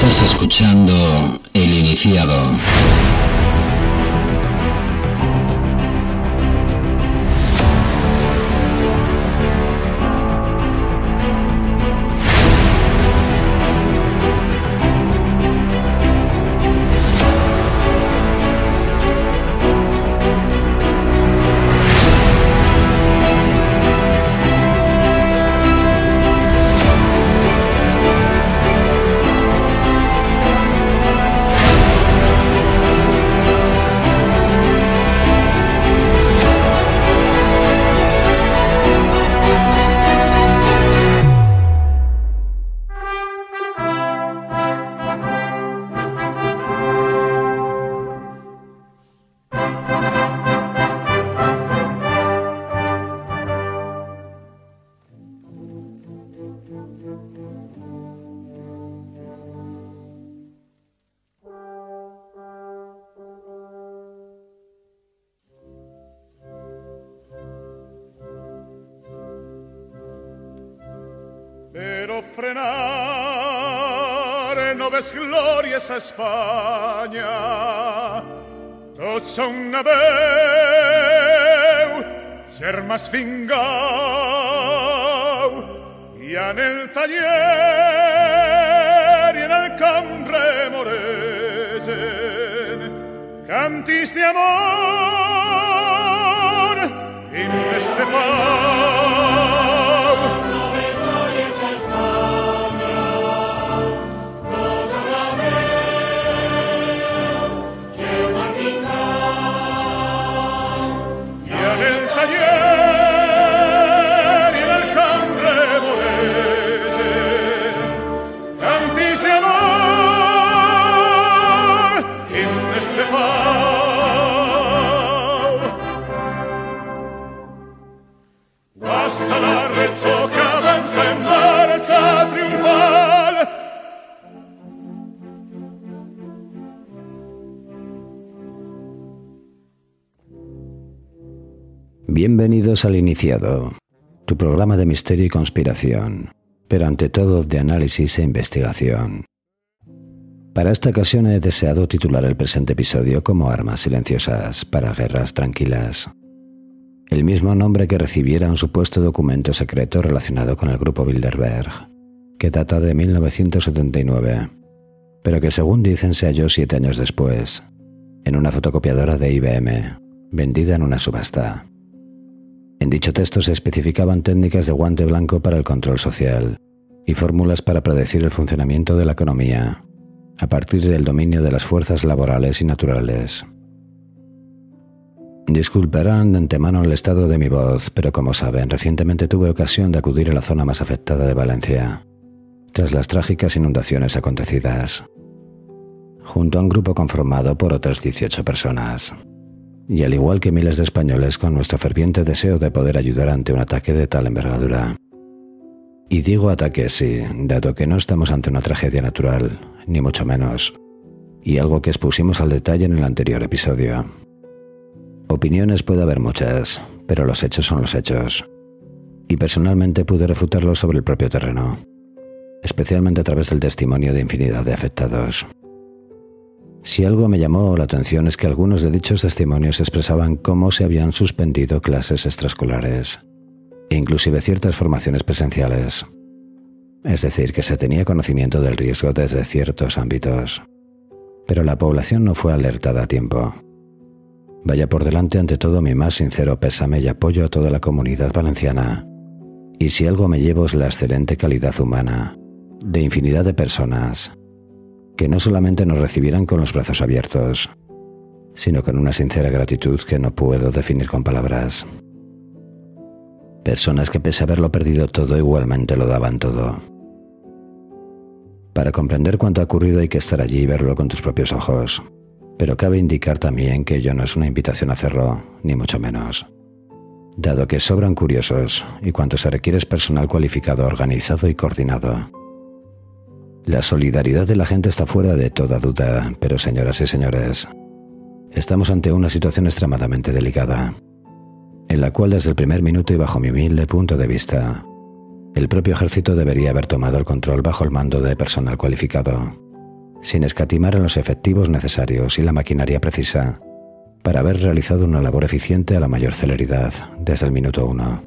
Estás escuchando El Iniciado. Pero frenare no ves glorias a Espanya, tots són una veu, germans fingau, i en el taller i en el camp remoregen cantis d'amor i de pau. Passa la Reggio que avança en marcha triunfal. Bienvenidos al Iniciado, tu programa de misterio y conspiración, pero ante todo de análisis e investigación. Para esta ocasión he deseado titular el presente episodio como Armas silenciosas para guerras tranquilas. El mismo nombre que recibiera un supuesto documento secreto relacionado con el grupo Bilderberg, que data de 1979, pero que según dicen se halló 7 años después, en una fotocopiadora de IBM, vendida en una subasta. En dicho texto se especificaban técnicas de guante blanco para el control social y fórmulas para predecir el funcionamiento de la economía, a partir del dominio de las fuerzas laborales y naturales. Disculparán de antemano el estado de mi voz, pero como saben, recientemente tuve ocasión de acudir a la zona más afectada de Valencia, tras las trágicas inundaciones acontecidas, junto a un grupo conformado por otras 18 personas, y al igual que miles de españoles con nuestro ferviente deseo de poder ayudar ante un ataque de tal envergadura. Y digo ataque sí, dado que no estamos ante una tragedia natural, ni mucho menos, y algo que expusimos al detalle en el anterior episodio. Opiniones puede haber muchas, pero los hechos son los hechos. Y personalmente pude refutarlos sobre el propio terreno, especialmente a través del testimonio de infinidad de afectados. Si algo me llamó la atención es que algunos de dichos testimonios expresaban cómo se habían suspendido clases extraescolares, e inclusive ciertas formaciones presenciales. Es decir, que se tenía conocimiento del riesgo desde ciertos ámbitos, pero la población no fue alertada a tiempo. Vaya por delante ante todo mi más sincero pésame y apoyo a toda la comunidad valenciana. Y si algo me llevo es la excelente calidad humana, de infinidad de personas, que no solamente nos recibieran con los brazos abiertos, sino con una sincera gratitud que no puedo definir con palabras. Personas que pese a haberlo perdido todo igualmente lo daban todo. Para comprender cuánto ha ocurrido hay que estar allí y verlo con tus propios ojos. Pero cabe indicar también que ello no es una invitación a hacerlo, ni mucho menos, dado que sobran curiosos y cuanto se requiere es personal cualificado, organizado y coordinado. La solidaridad de la gente está fuera de toda duda, pero señoras y señores, estamos ante una situación extremadamente delicada, en la cual desde el primer minuto y bajo mi humilde punto de vista, el propio ejército debería haber tomado el control bajo el mando de personal cualificado, sin escatimar en los efectivos necesarios y la maquinaria precisa, para haber realizado una labor eficiente a la mayor celeridad desde el minuto 1.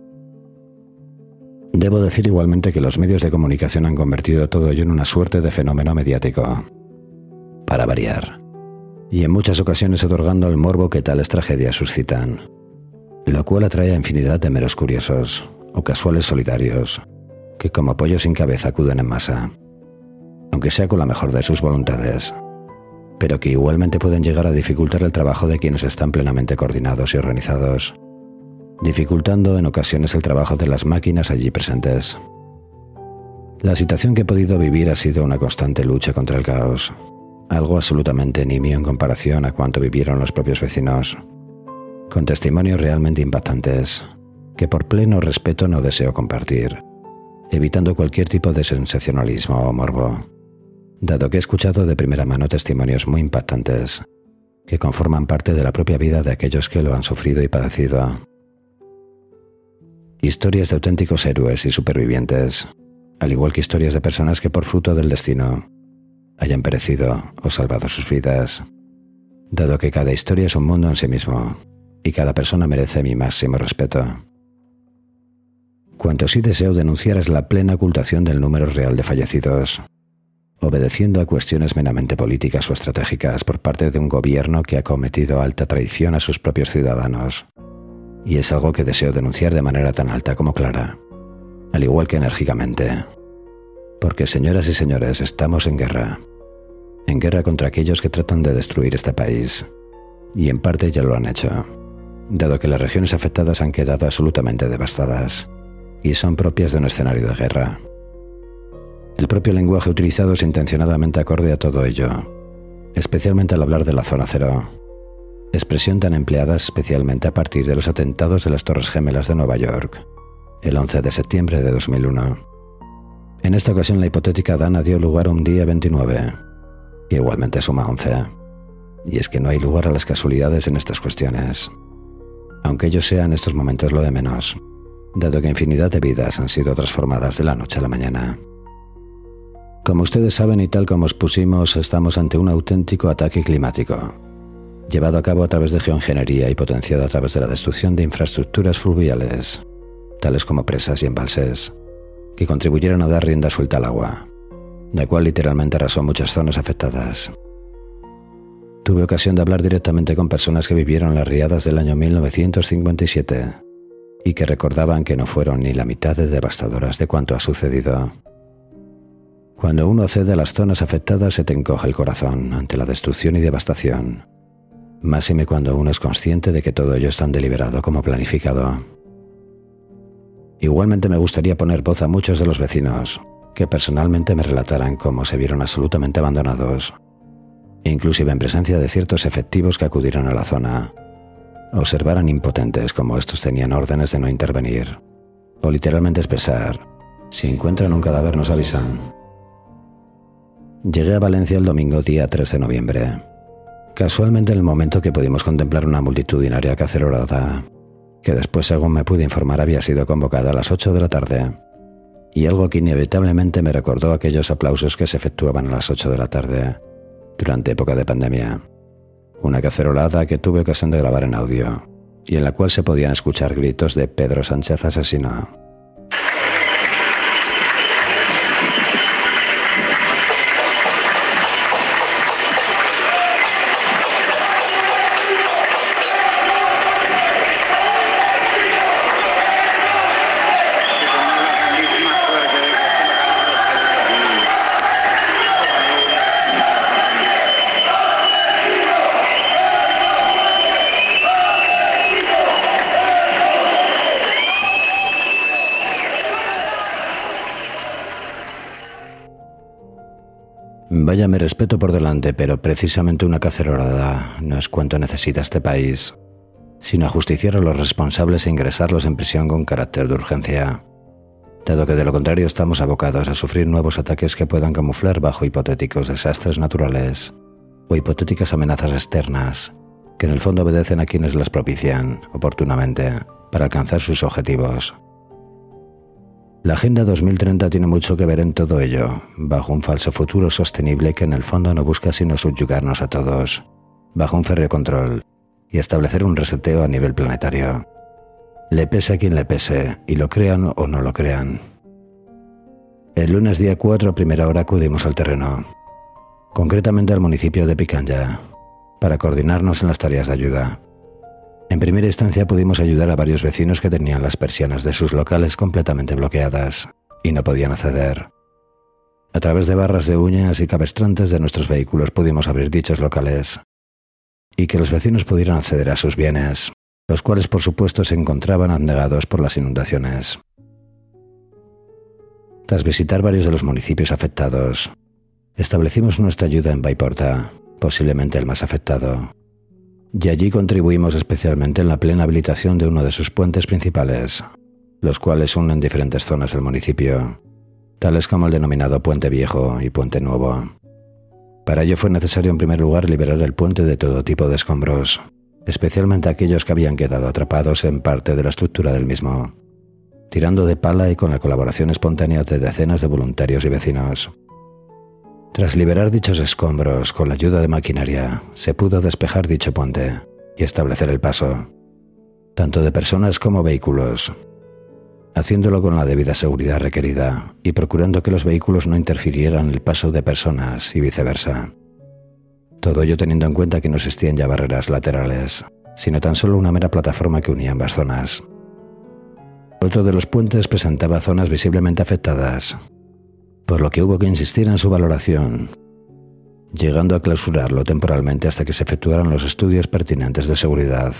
Debo decir igualmente que los medios de comunicación han convertido todo ello en una suerte de fenómeno mediático, para variar, y en muchas ocasiones otorgando el morbo que tales tragedias suscitan, lo cual atrae a infinidad de meros curiosos o casuales solitarios que como pollos sin cabeza acuden en masa, aunque sea con la mejor de sus voluntades, pero que igualmente pueden llegar a dificultar el trabajo de quienes están plenamente coordinados y organizados, dificultando en ocasiones el trabajo de las máquinas allí presentes. La situación que he podido vivir ha sido una constante lucha contra el caos, algo absolutamente nimio en comparación a cuanto vivieron los propios vecinos, con testimonios realmente impactantes, que por pleno respeto no deseo compartir, evitando cualquier tipo de sensacionalismo o morbo, dado que he escuchado de primera mano testimonios muy impactantes, que conforman parte de la propia vida de aquellos que lo han sufrido y padecido. Historias de auténticos héroes y supervivientes, al igual que historias de personas que por fruto del destino hayan perecido o salvado sus vidas, dado que cada historia es un mundo en sí mismo y cada persona merece mi máximo respeto. Cuanto sí deseo denunciar es la plena ocultación del número real de fallecidos, obedeciendo a cuestiones meramente políticas o estratégicas por parte de un gobierno que ha cometido alta traición a sus propios ciudadanos, y es algo que deseo denunciar de manera tan alta como clara, al igual que enérgicamente, porque señoras y señores, estamos en guerra contra aquellos que tratan de destruir este país, y en parte ya lo han hecho, dado que las regiones afectadas han quedado absolutamente devastadas, y son propias de un escenario de guerra. El propio lenguaje utilizado es intencionadamente acorde a todo ello, especialmente al hablar de la zona cero, expresión tan empleada especialmente a partir de los atentados de las Torres Gemelas de Nueva York, el 11 de septiembre de 2001. En esta ocasión la hipotética dana dio lugar un día 29, que igualmente suma 11, y es que no hay lugar a las casualidades en estas cuestiones, aunque ello sea en estos momentos lo de menos, dado que infinidad de vidas han sido transformadas de la noche a la mañana. Como ustedes saben y tal como expusimos, estamos ante un auténtico ataque climático, llevado a cabo a través de geoingeniería y potenciado a través de la destrucción de infraestructuras fluviales, tales como presas y embalses, que contribuyeron a dar rienda suelta al agua, la cual literalmente arrasó muchas zonas afectadas. Tuve ocasión de hablar directamente con personas que vivieron las riadas del año 1957 y que recordaban que no fueron ni la mitad de devastadoras de cuanto ha sucedido. Cuando uno accede a las zonas afectadas se te encoge el corazón ante la destrucción y devastación, máxime cuando uno es consciente de que todo ello es tan deliberado como planificado. Igualmente me gustaría poner voz a muchos de los vecinos que personalmente me relataran cómo se vieron absolutamente abandonados, inclusive en presencia de ciertos efectivos que acudieron a la zona, observaran impotentes cómo estos tenían órdenes de no intervenir, o literalmente expresar: si encuentran un cadáver nos avisan. Llegué a Valencia el domingo día 3 de noviembre, casualmente en el momento que pudimos contemplar una multitudinaria cacerolada, que después, según me pude informar, había sido convocada a las 8 de la tarde, y algo que inevitablemente me recordó aquellos aplausos que se efectuaban a las 8 de la tarde durante época de pandemia. Una cacerolada que tuve ocasión de grabar en audio, y en la cual se podían escuchar gritos de Pedro Sánchez asesino. Vaya, me respeto por delante, pero precisamente una cacerolada no es cuanto necesita este país, sino ajusticiar a los responsables e ingresarlos en prisión con carácter de urgencia, dado que de lo contrario estamos abocados a sufrir nuevos ataques que puedan camuflar bajo hipotéticos desastres naturales o hipotéticas amenazas externas, que en el fondo obedecen a quienes las propician oportunamente para alcanzar sus objetivos. La Agenda 2030 tiene mucho que ver en todo ello, bajo un falso futuro sostenible que en el fondo no busca sino subyugarnos a todos, bajo un férreo control, y establecer un reseteo a nivel planetario. Le pese a quien le pese, y lo crean o no lo crean. El lunes día 4 a primera hora acudimos al terreno, concretamente al municipio de Picanya, para coordinarnos en las tareas de ayuda. En primera instancia pudimos ayudar a varios vecinos que tenían las persianas de sus locales completamente bloqueadas y no podían acceder. A través de barras de uñas y cabestrantes de nuestros vehículos pudimos abrir dichos locales y que los vecinos pudieran acceder a sus bienes, los cuales por supuesto se encontraban anegados por las inundaciones. Tras visitar varios de los municipios afectados, establecimos nuestra ayuda en Bayporta, posiblemente el más afectado, y allí contribuimos especialmente en la plena habilitación de uno de sus puentes principales, los cuales unen diferentes zonas del municipio, tales como el denominado Puente Viejo y Puente Nuevo. Para ello fue necesario en primer lugar liberar el puente de todo tipo de escombros, especialmente aquellos que habían quedado atrapados en parte de la estructura del mismo, tirando de pala y con la colaboración espontánea de decenas de voluntarios y vecinos. Tras liberar dichos escombros con la ayuda de maquinaria, se pudo despejar dicho puente y establecer el paso, tanto de personas como vehículos, haciéndolo con la debida seguridad requerida y procurando que los vehículos no interfirieran en el paso de personas y viceversa. Todo ello teniendo en cuenta que no existían ya barreras laterales, sino tan solo una mera plataforma que unía ambas zonas. Otro de los puentes presentaba zonas visiblemente afectadas, por lo que hubo que insistir en su valoración, llegando a clausurarlo temporalmente hasta que se efectuaran los estudios pertinentes de seguridad.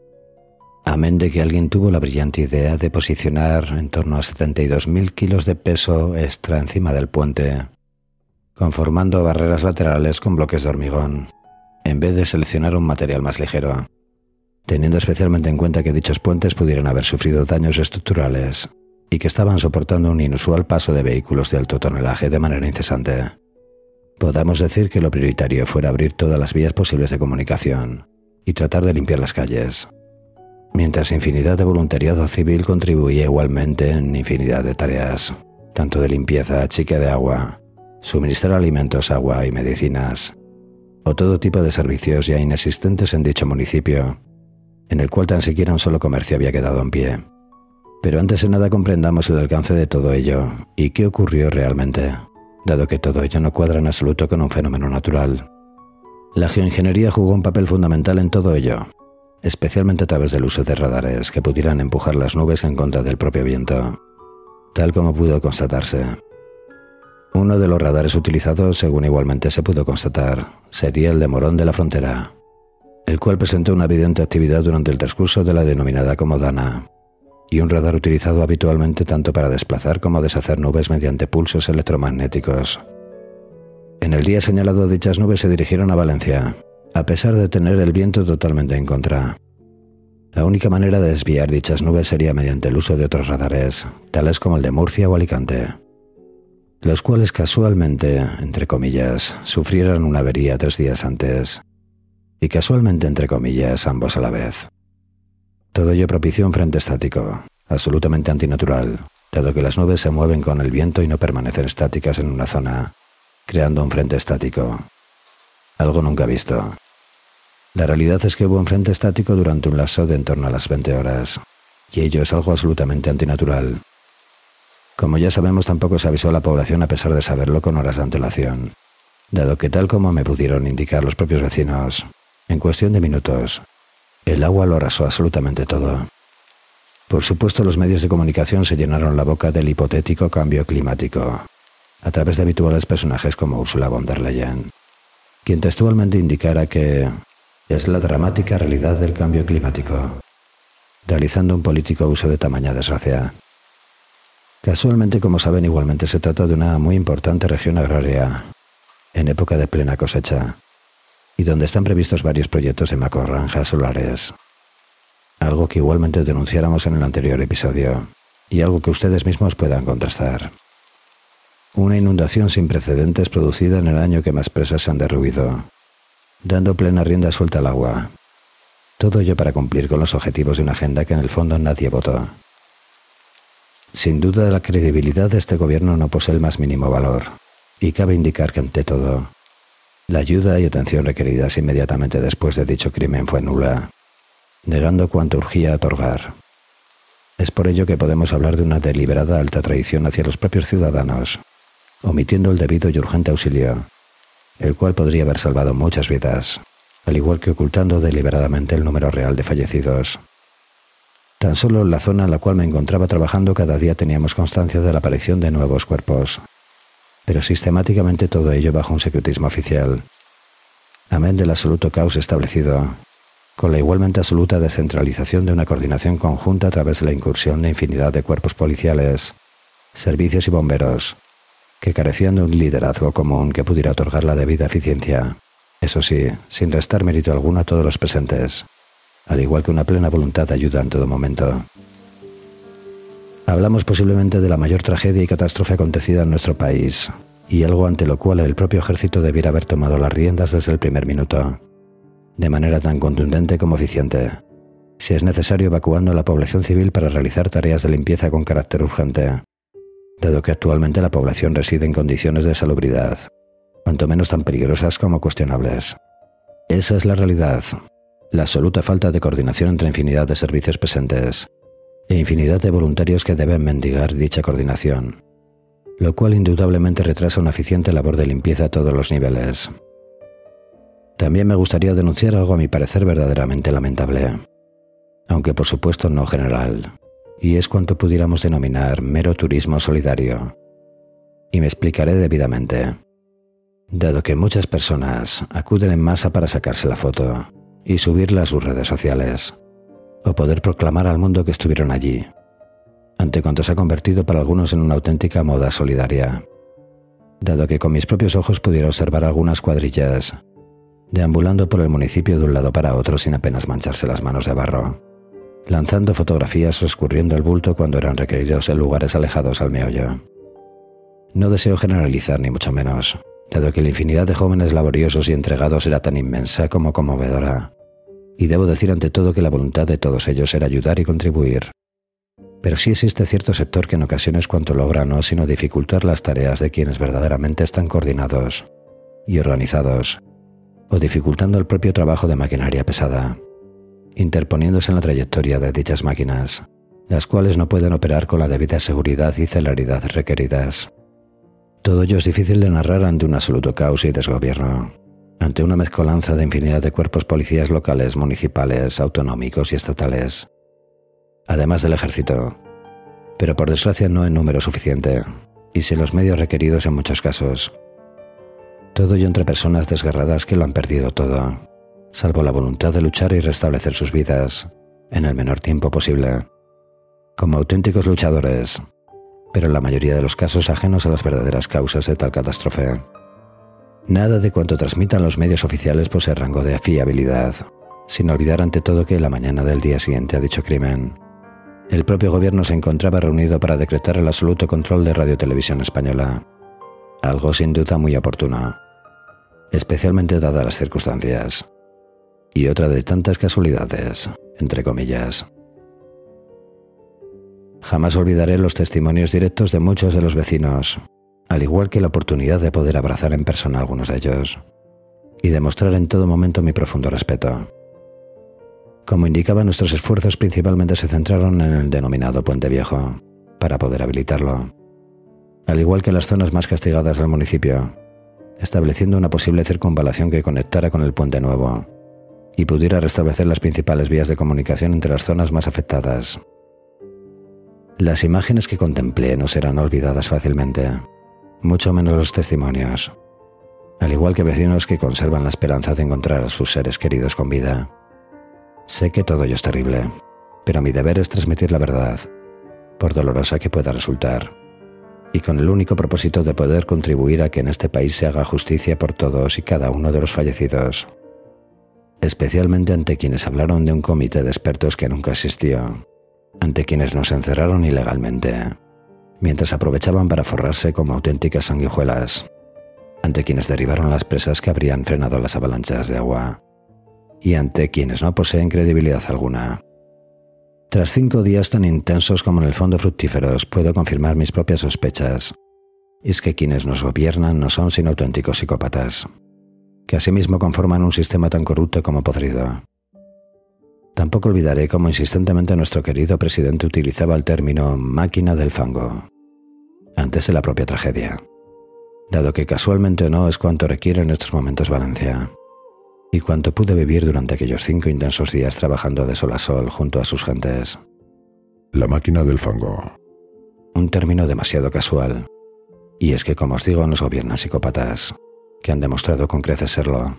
Amén de que alguien tuvo la brillante idea de posicionar en torno a 72.000 kilos de peso extra encima del puente, conformando barreras laterales con bloques de hormigón, en vez de seleccionar un material más ligero, teniendo especialmente en cuenta que dichos puentes pudieran haber sufrido daños estructurales y que estaban soportando un inusual paso de vehículos de alto tonelaje de manera incesante. Podamos decir que lo prioritario fuera abrir todas las vías posibles de comunicación y tratar de limpiar las calles, mientras infinidad de voluntariado civil contribuía igualmente en infinidad de tareas, tanto de limpieza, chique de agua, suministrar alimentos, agua y medicinas, o todo tipo de servicios ya inexistentes en dicho municipio, en el cual tan siquiera un solo comercio había quedado en pie. Pero antes de nada comprendamos el alcance de todo ello y qué ocurrió realmente, dado que todo ello no cuadra en absoluto con un fenómeno natural. La geoingeniería jugó un papel fundamental en todo ello, especialmente a través del uso de radares que pudieran empujar las nubes en contra del propio viento, tal como pudo constatarse. Uno de los radares utilizados, según igualmente se pudo constatar, sería el de Morón de la Frontera, el cual presentó una evidente actividad durante el transcurso de la denominada como Dana, y un radar utilizado habitualmente tanto para desplazar como deshacer nubes mediante pulsos electromagnéticos. En el día señalado dichas nubes se dirigieron a Valencia, a pesar de tener el viento totalmente en contra. La única manera de desviar dichas nubes sería mediante el uso de otros radares, tales como el de Murcia o Alicante, los cuales casualmente, entre comillas, sufrieron una avería 3 días antes, y casualmente, entre comillas, ambos a la vez. Todo ello propició un frente estático, absolutamente antinatural, dado que las nubes se mueven con el viento y no permanecen estáticas en una zona, creando un frente estático. Algo nunca visto. La realidad es que hubo un frente estático durante un lapso de en torno a las 20 horas, y ello es algo absolutamente antinatural. Como ya sabemos, tampoco se avisó a la población a pesar de saberlo con horas de antelación, dado que tal como me pudieron indicar los propios vecinos, en cuestión de minutos, el agua lo arrasó absolutamente todo. Por supuesto, los medios de comunicación se llenaron la boca del hipotético cambio climático, a través de habituales personajes como Ursula von der Leyen, quien textualmente indicara que es la dramática realidad del cambio climático, realizando un político uso de tamaña desgracia. Casualmente, como saben, igualmente se trata de una muy importante región agraria, en época de plena cosecha, y donde están previstos varios proyectos de macrogranjas solares. Algo que igualmente denunciáramos en el anterior episodio, y algo que ustedes mismos puedan contrastar. Una inundación sin precedentes producida en el año que más presas se han derruido, dando plena rienda suelta al agua. Todo ello para cumplir con los objetivos de una agenda que en el fondo nadie votó. Sin duda, la credibilidad de este gobierno no posee el más mínimo valor, y cabe indicar que, ante todo, la ayuda y atención requeridas inmediatamente después de dicho crimen fue nula, negando cuanto urgía otorgar. Es por ello que podemos hablar de una deliberada alta traición hacia los propios ciudadanos, omitiendo el debido y urgente auxilio, el cual podría haber salvado muchas vidas, al igual que ocultando deliberadamente el número real de fallecidos. Tan solo en la zona en la cual me encontraba trabajando cada día teníamos constancia de la aparición de nuevos cuerpos, pero sistemáticamente todo ello bajo un secretismo oficial, amén del absoluto caos establecido, con la igualmente absoluta descentralización de una coordinación conjunta a través de la incursión de infinidad de cuerpos policiales, servicios y bomberos, que carecían de un liderazgo común que pudiera otorgar la debida eficiencia, eso sí, sin restar mérito alguno a todos los presentes, al igual que una plena voluntad de ayuda en todo momento. Hablamos posiblemente de la mayor tragedia y catástrofe acontecida en nuestro país, y algo ante lo cual el propio ejército debiera haber tomado las riendas desde el primer minuto, de manera tan contundente como eficiente, si es necesario evacuando a la población civil para realizar tareas de limpieza con carácter urgente, dado que actualmente la población reside en condiciones de salubridad, cuanto menos tan peligrosas como cuestionables. Esa es la realidad, la absoluta falta de coordinación entre infinidad de servicios presentes e infinidad de voluntarios que deben mendigar dicha coordinación, lo cual indudablemente retrasa una eficiente labor de limpieza a todos los niveles. También me gustaría denunciar algo a mi parecer verdaderamente lamentable, aunque por supuesto no general, y es cuanto pudiéramos denominar mero turismo solidario. Y me explicaré debidamente. Dado que muchas personas acuden en masa para sacarse la foto y subirla a sus redes sociales, o poder proclamar al mundo que estuvieron allí, ante cuanto se ha convertido para algunos en una auténtica moda solidaria. Dado que con mis propios ojos pudiera observar algunas cuadrillas deambulando por el municipio de un lado para otro sin apenas mancharse las manos de barro, lanzando fotografías o escurriendo el bulto cuando eran requeridos en lugares alejados al meollo. No deseo generalizar ni mucho menos, dado que la infinidad de jóvenes laboriosos y entregados era tan inmensa como conmovedora, y debo decir ante todo que la voluntad de todos ellos era ayudar y contribuir. Pero sí existe cierto sector que en ocasiones cuanto logra no sino dificultar las tareas de quienes verdaderamente están coordinados y organizados, o dificultando el propio trabajo de maquinaria pesada, interponiéndose en la trayectoria de dichas máquinas, las cuales no pueden operar con la debida seguridad y celeridad requeridas. Todo ello es difícil de narrar ante un absoluto caos y desgobierno, ante una mezcolanza de infinidad de cuerpos policías locales, municipales, autonómicos y estatales, además del ejército, pero por desgracia no en número suficiente, y sin los medios requeridos en muchos casos. Todo ello entre personas desgarradas que lo han perdido todo, salvo la voluntad de luchar y restablecer sus vidas, en el menor tiempo posible, como auténticos luchadores, pero en la mayoría de los casos ajenos a las verdaderas causas de tal catástrofe. Nada de cuanto transmitan los medios oficiales posee rango de fiabilidad, sin olvidar ante todo que la mañana del día siguiente a dicho crimen, el propio gobierno se encontraba reunido para decretar el absoluto control de Radio Televisión Española, algo sin duda muy oportuno, especialmente dadas las circunstancias, y otra de tantas casualidades, entre comillas. Jamás olvidaré los testimonios directos de muchos de los vecinos, al igual que la oportunidad de poder abrazar en persona a algunos de ellos, y demostrar en todo momento mi profundo respeto. Como indicaba, nuestros esfuerzos principalmente se centraron en el denominado Puente Viejo, para poder habilitarlo, al igual que las zonas más castigadas del municipio, estableciendo una posible circunvalación que conectara con el Puente Nuevo y pudiera restablecer las principales vías de comunicación entre las zonas más afectadas. Las imágenes que contemplé no serán olvidadas fácilmente, mucho menos los testimonios, al igual que vecinos que conservan la esperanza de encontrar a sus seres queridos con vida. Sé que todo ello es terrible, pero mi deber es transmitir la verdad, por dolorosa que pueda resultar, y con el único propósito de poder contribuir a que en este país se haga justicia por todos y cada uno de los fallecidos, especialmente ante quienes hablaron de un comité de expertos que nunca existió, ante quienes nos encerraron ilegalmente, mientras aprovechaban para forrarse como auténticas sanguijuelas, ante quienes derribaron las presas que habrían frenado las avalanchas de agua, y ante quienes no poseen credibilidad alguna. Tras 5 días tan intensos como en el fondo fructíferos, puedo confirmar mis propias sospechas. Y es que quienes nos gobiernan no son sino auténticos psicópatas, que asimismo conforman un sistema tan corrupto como podrido. Tampoco olvidaré cómo insistentemente nuestro querido presidente utilizaba el término máquina del fango, antes de la propia tragedia, dado que casualmente no es cuanto requiere en estos momentos Valencia, y cuanto pude vivir durante aquellos 5 intensos días trabajando de sol a sol junto a sus gentes. La máquina del fango. Un término demasiado casual, y es que, como os digo, nos gobiernan psicópatas, que han demostrado con creces serlo.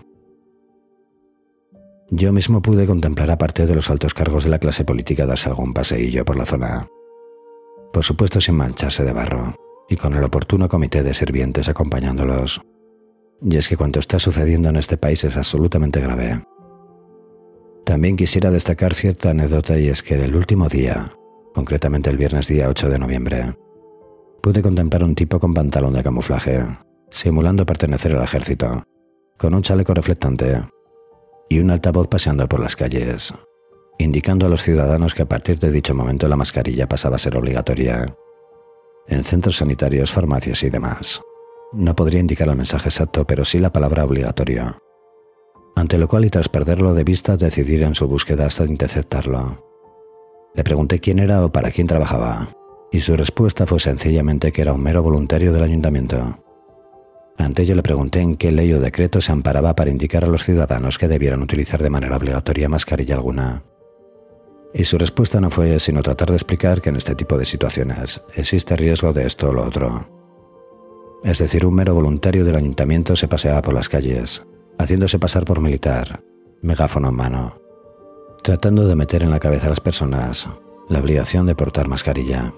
Yo mismo pude contemplar a parte de los altos cargos de la clase política darse algún paseillo por la zona. Por supuesto sin mancharse de barro, y con el oportuno comité de sirvientes acompañándolos. Y es que cuanto está sucediendo en este país es absolutamente grave. También quisiera destacar cierta anécdota, y es que el último día, concretamente el viernes día 8 de noviembre, pude contemplar un tipo con pantalón de camuflaje, simulando pertenecer al ejército, con un chaleco reflectante y un altavoz paseando por las calles, indicando a los ciudadanos que a partir de dicho momento la mascarilla pasaba a ser obligatoria en centros sanitarios, farmacias y demás. No podría indicar el mensaje exacto, pero sí la palabra obligatorio. Ante lo cual, y tras perderlo de vista, decidir en su búsqueda hasta interceptarlo. Le pregunté quién era o para quién trabajaba, y su respuesta fue sencillamente que era un mero voluntario del ayuntamiento. Ante ello le pregunté en qué ley o decreto se amparaba para indicar a los ciudadanos que debieran utilizar de manera obligatoria mascarilla alguna. Y su respuesta no fue sino tratar de explicar que en este tipo de situaciones existe riesgo de esto o lo otro. Es decir, un mero voluntario del ayuntamiento se paseaba por las calles, haciéndose pasar por militar, megáfono en mano, tratando de meter en la cabeza a las personas la obligación de portar mascarilla.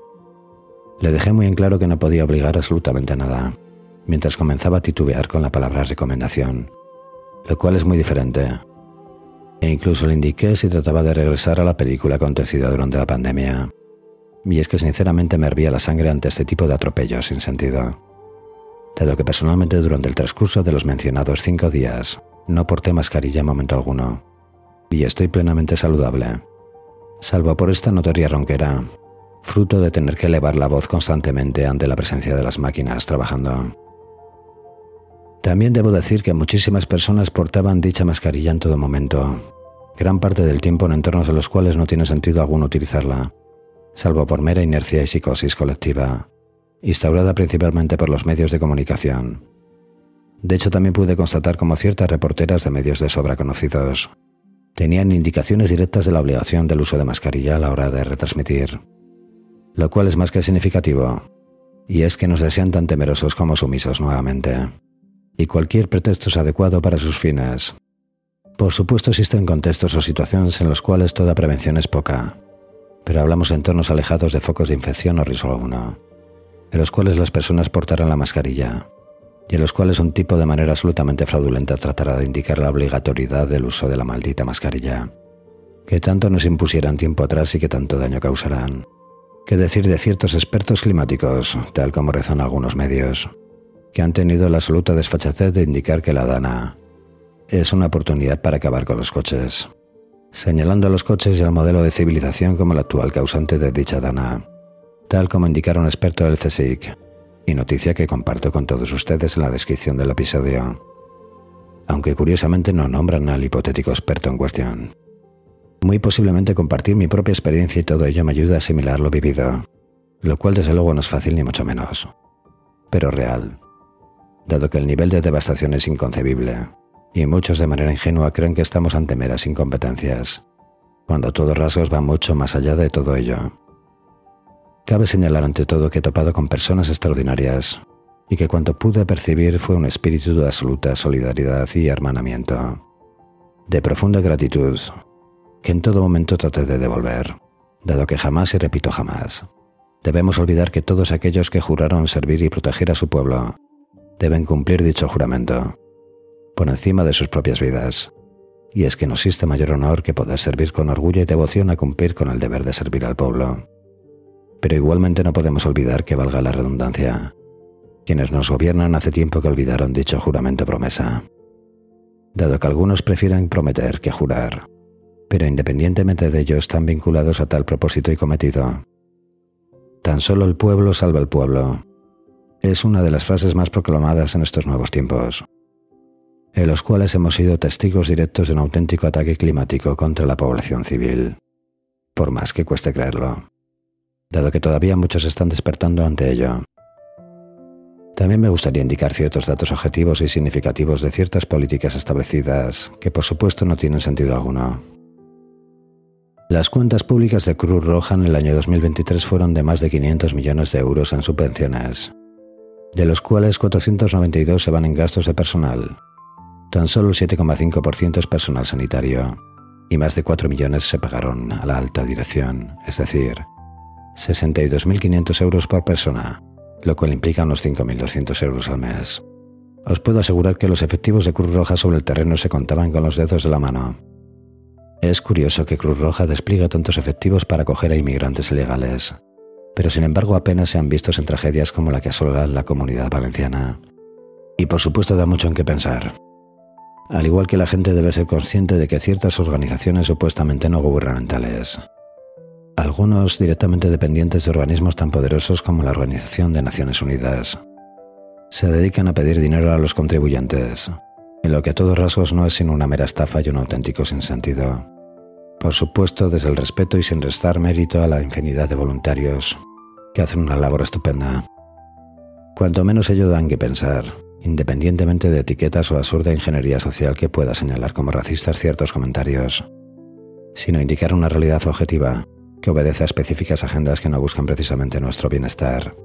Le dejé muy en claro que no podía obligar absolutamente a nada, mientras comenzaba a titubear con la palabra recomendación, lo cual es muy diferente. E incluso le indiqué si trataba de regresar a la película acontecida durante la pandemia. Y es que sinceramente me hervía la sangre ante este tipo de atropellos sin sentido, dado que personalmente durante el transcurso de los mencionados 5 días no porté mascarilla en momento alguno, y estoy plenamente saludable, salvo por esta notoria ronquera, fruto de tener que elevar la voz constantemente ante la presencia de las máquinas trabajando. También debo decir que muchísimas personas portaban dicha mascarilla en todo momento, gran parte del tiempo en entornos en los cuales no tiene sentido alguno utilizarla, salvo por mera inercia y psicosis colectiva, instaurada principalmente por los medios de comunicación. De hecho, también pude constatar cómo ciertas reporteras de medios de sobra conocidos tenían indicaciones directas de la obligación del uso de mascarilla a la hora de retransmitir, lo cual es más que significativo, y es que nos desean tan temerosos como sumisos nuevamente. Y cualquier pretexto es adecuado para sus fines. Por supuesto existen contextos o situaciones en los cuales toda prevención es poca, pero hablamos de entornos alejados de focos de infección o riesgo alguno, en los cuales las personas portarán la mascarilla, y en los cuales un tipo de manera absolutamente fraudulenta tratará de indicar la obligatoriedad del uso de la maldita mascarilla, que tanto nos impusieran tiempo atrás y que tanto daño causarán. ¿Qué decir de ciertos expertos climáticos, tal como rezan algunos medios, que han tenido la absoluta desfachatez de indicar que la dana es una oportunidad para acabar con los coches, señalando a los coches y al modelo de civilización como el actual causante de dicha dana, tal como indicara un experto del CSIC, y noticia que comparto con todos ustedes en la descripción del episodio, aunque curiosamente no nombran al hipotético experto en cuestión. Muy posiblemente compartir mi propia experiencia y todo ello me ayuda a asimilar lo vivido, lo cual desde luego no es fácil ni mucho menos, pero real, dado que el nivel de devastación es inconcebible, y muchos de manera ingenua creen que estamos ante meras incompetencias, cuando todos rasgos van mucho más allá de todo ello. Cabe señalar ante todo que he topado con personas extraordinarias, y que cuanto pude percibir fue un espíritu de absoluta solidaridad y hermanamiento, de profunda gratitud, que en todo momento traté de devolver, dado que jamás, y repito jamás, debemos olvidar que todos aquellos que juraron servir y proteger a su pueblo deben cumplir dicho juramento, por encima de sus propias vidas, y es que no existe mayor honor que poder servir con orgullo y devoción a cumplir con el deber de servir al pueblo. Pero igualmente no podemos olvidar que, valga la redundancia, quienes nos gobiernan hace tiempo que olvidaron dicho juramento promesa, dado que algunos prefieren prometer que jurar, pero independientemente de ello están vinculados a tal propósito y cometido. Tan solo el pueblo salva al pueblo. Es una de las frases más proclamadas en estos nuevos tiempos, en los cuales hemos sido testigos directos de un auténtico ataque climático contra la población civil, por más que cueste creerlo, dado que todavía muchos están despertando ante ello. También me gustaría indicar ciertos datos objetivos y significativos de ciertas políticas establecidas que por supuesto no tienen sentido alguno. Las cuentas públicas de Cruz Roja en el año 2023 fueron de más de 500 millones de euros en subvenciones, de los cuales 492 se van en gastos de personal. Tan solo el 7,5% es personal sanitario, y más de 4 millones se pagaron a la alta dirección, es decir, 62.500 euros por persona, lo cual implica unos 5.200 euros al mes. Os puedo asegurar que los efectivos de Cruz Roja sobre el terreno se contaban con los dedos de la mano. Es curioso que Cruz Roja despliegue tantos efectivos para acoger a inmigrantes ilegales, pero sin embargo apenas se han visto en tragedias como la que asola la Comunidad Valenciana. Y por supuesto da mucho en qué pensar. Al igual que la gente debe ser consciente de que ciertas organizaciones supuestamente no gubernamentales, algunos directamente dependientes de organismos tan poderosos como la Organización de Naciones Unidas, se dedican a pedir dinero a los contribuyentes, en lo que a todos rasgos no es sino una mera estafa y un auténtico sinsentido. Por supuesto, desde el respeto y sin restar mérito a la infinidad de voluntarios que hacen una labor estupenda. Cuanto menos ello dan que pensar, independientemente de etiquetas o absurda ingeniería social que pueda señalar como racistas ciertos comentarios, sino indicar una realidad objetiva que obedece a específicas agendas que no buscan precisamente nuestro bienestar.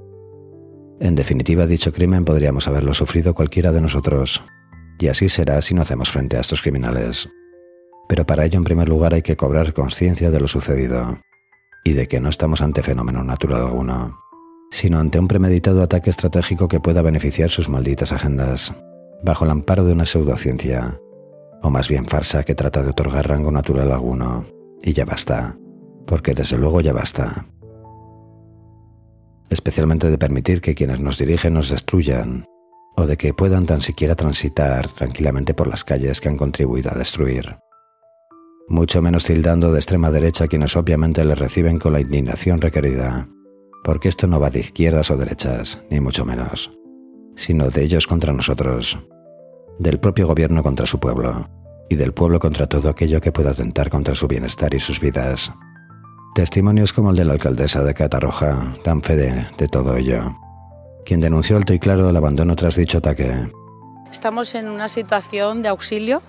En definitiva, dicho crimen podríamos haberlo sufrido cualquiera de nosotros, y así será si no hacemos frente a estos criminales. Pero para ello, en primer lugar, hay que cobrar conciencia de lo sucedido, y de que no estamos ante fenómeno natural alguno, sino ante un premeditado ataque estratégico que pueda beneficiar sus malditas agendas, bajo el amparo de una pseudociencia, o más bien farsa que trata de otorgar rango natural alguno. Y ya basta, porque desde luego ya basta. Especialmente de permitir que quienes nos dirigen nos destruyan, o de que puedan tan siquiera transitar tranquilamente por las calles que han contribuido a destruir. Mucho menos tildando de extrema derecha a quienes obviamente les reciben con la indignación requerida, porque esto no va de izquierdas o derechas, ni mucho menos, sino de ellos contra nosotros, del propio gobierno contra su pueblo, y del pueblo contra todo aquello que pueda atentar contra su bienestar y sus vidas. Testimonios como el de la alcaldesa de Catarroja dan fe de todo ello, quien denunció alto y claro el abandono tras dicho ataque. Estamos en una situación de auxilio.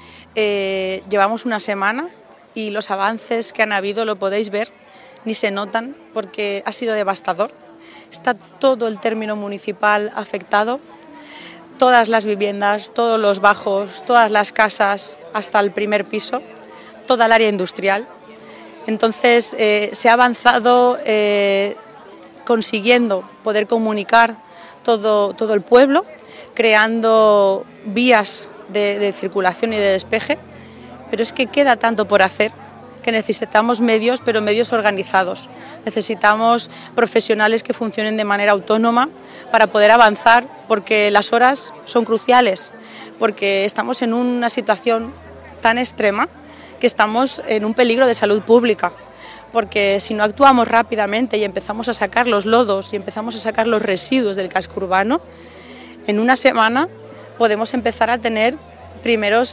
Llevamos una semana y los avances que han habido, lo podéis ver, ni se notan porque ha sido devastador. Está todo el término municipal afectado, todas las viviendas, todos los bajos, todas las casas hasta el primer piso, toda el área industrial. Entonces se ha avanzado consiguiendo poder comunicar todo el pueblo, creando vías de circulación y de despeje, pero es que queda tanto por hacer que necesitamos medios, pero medios organizados. Necesitamos profesionales que funcionen de manera autónoma para poder avanzar, porque las horas son cruciales, porque estamos en una situación tan extrema que estamos en un peligro de salud pública, porque si no actuamos rápidamente y empezamos a sacar los lodos y empezamos a sacar los residuos del casco urbano, en una semana podemos empezar a tener primeros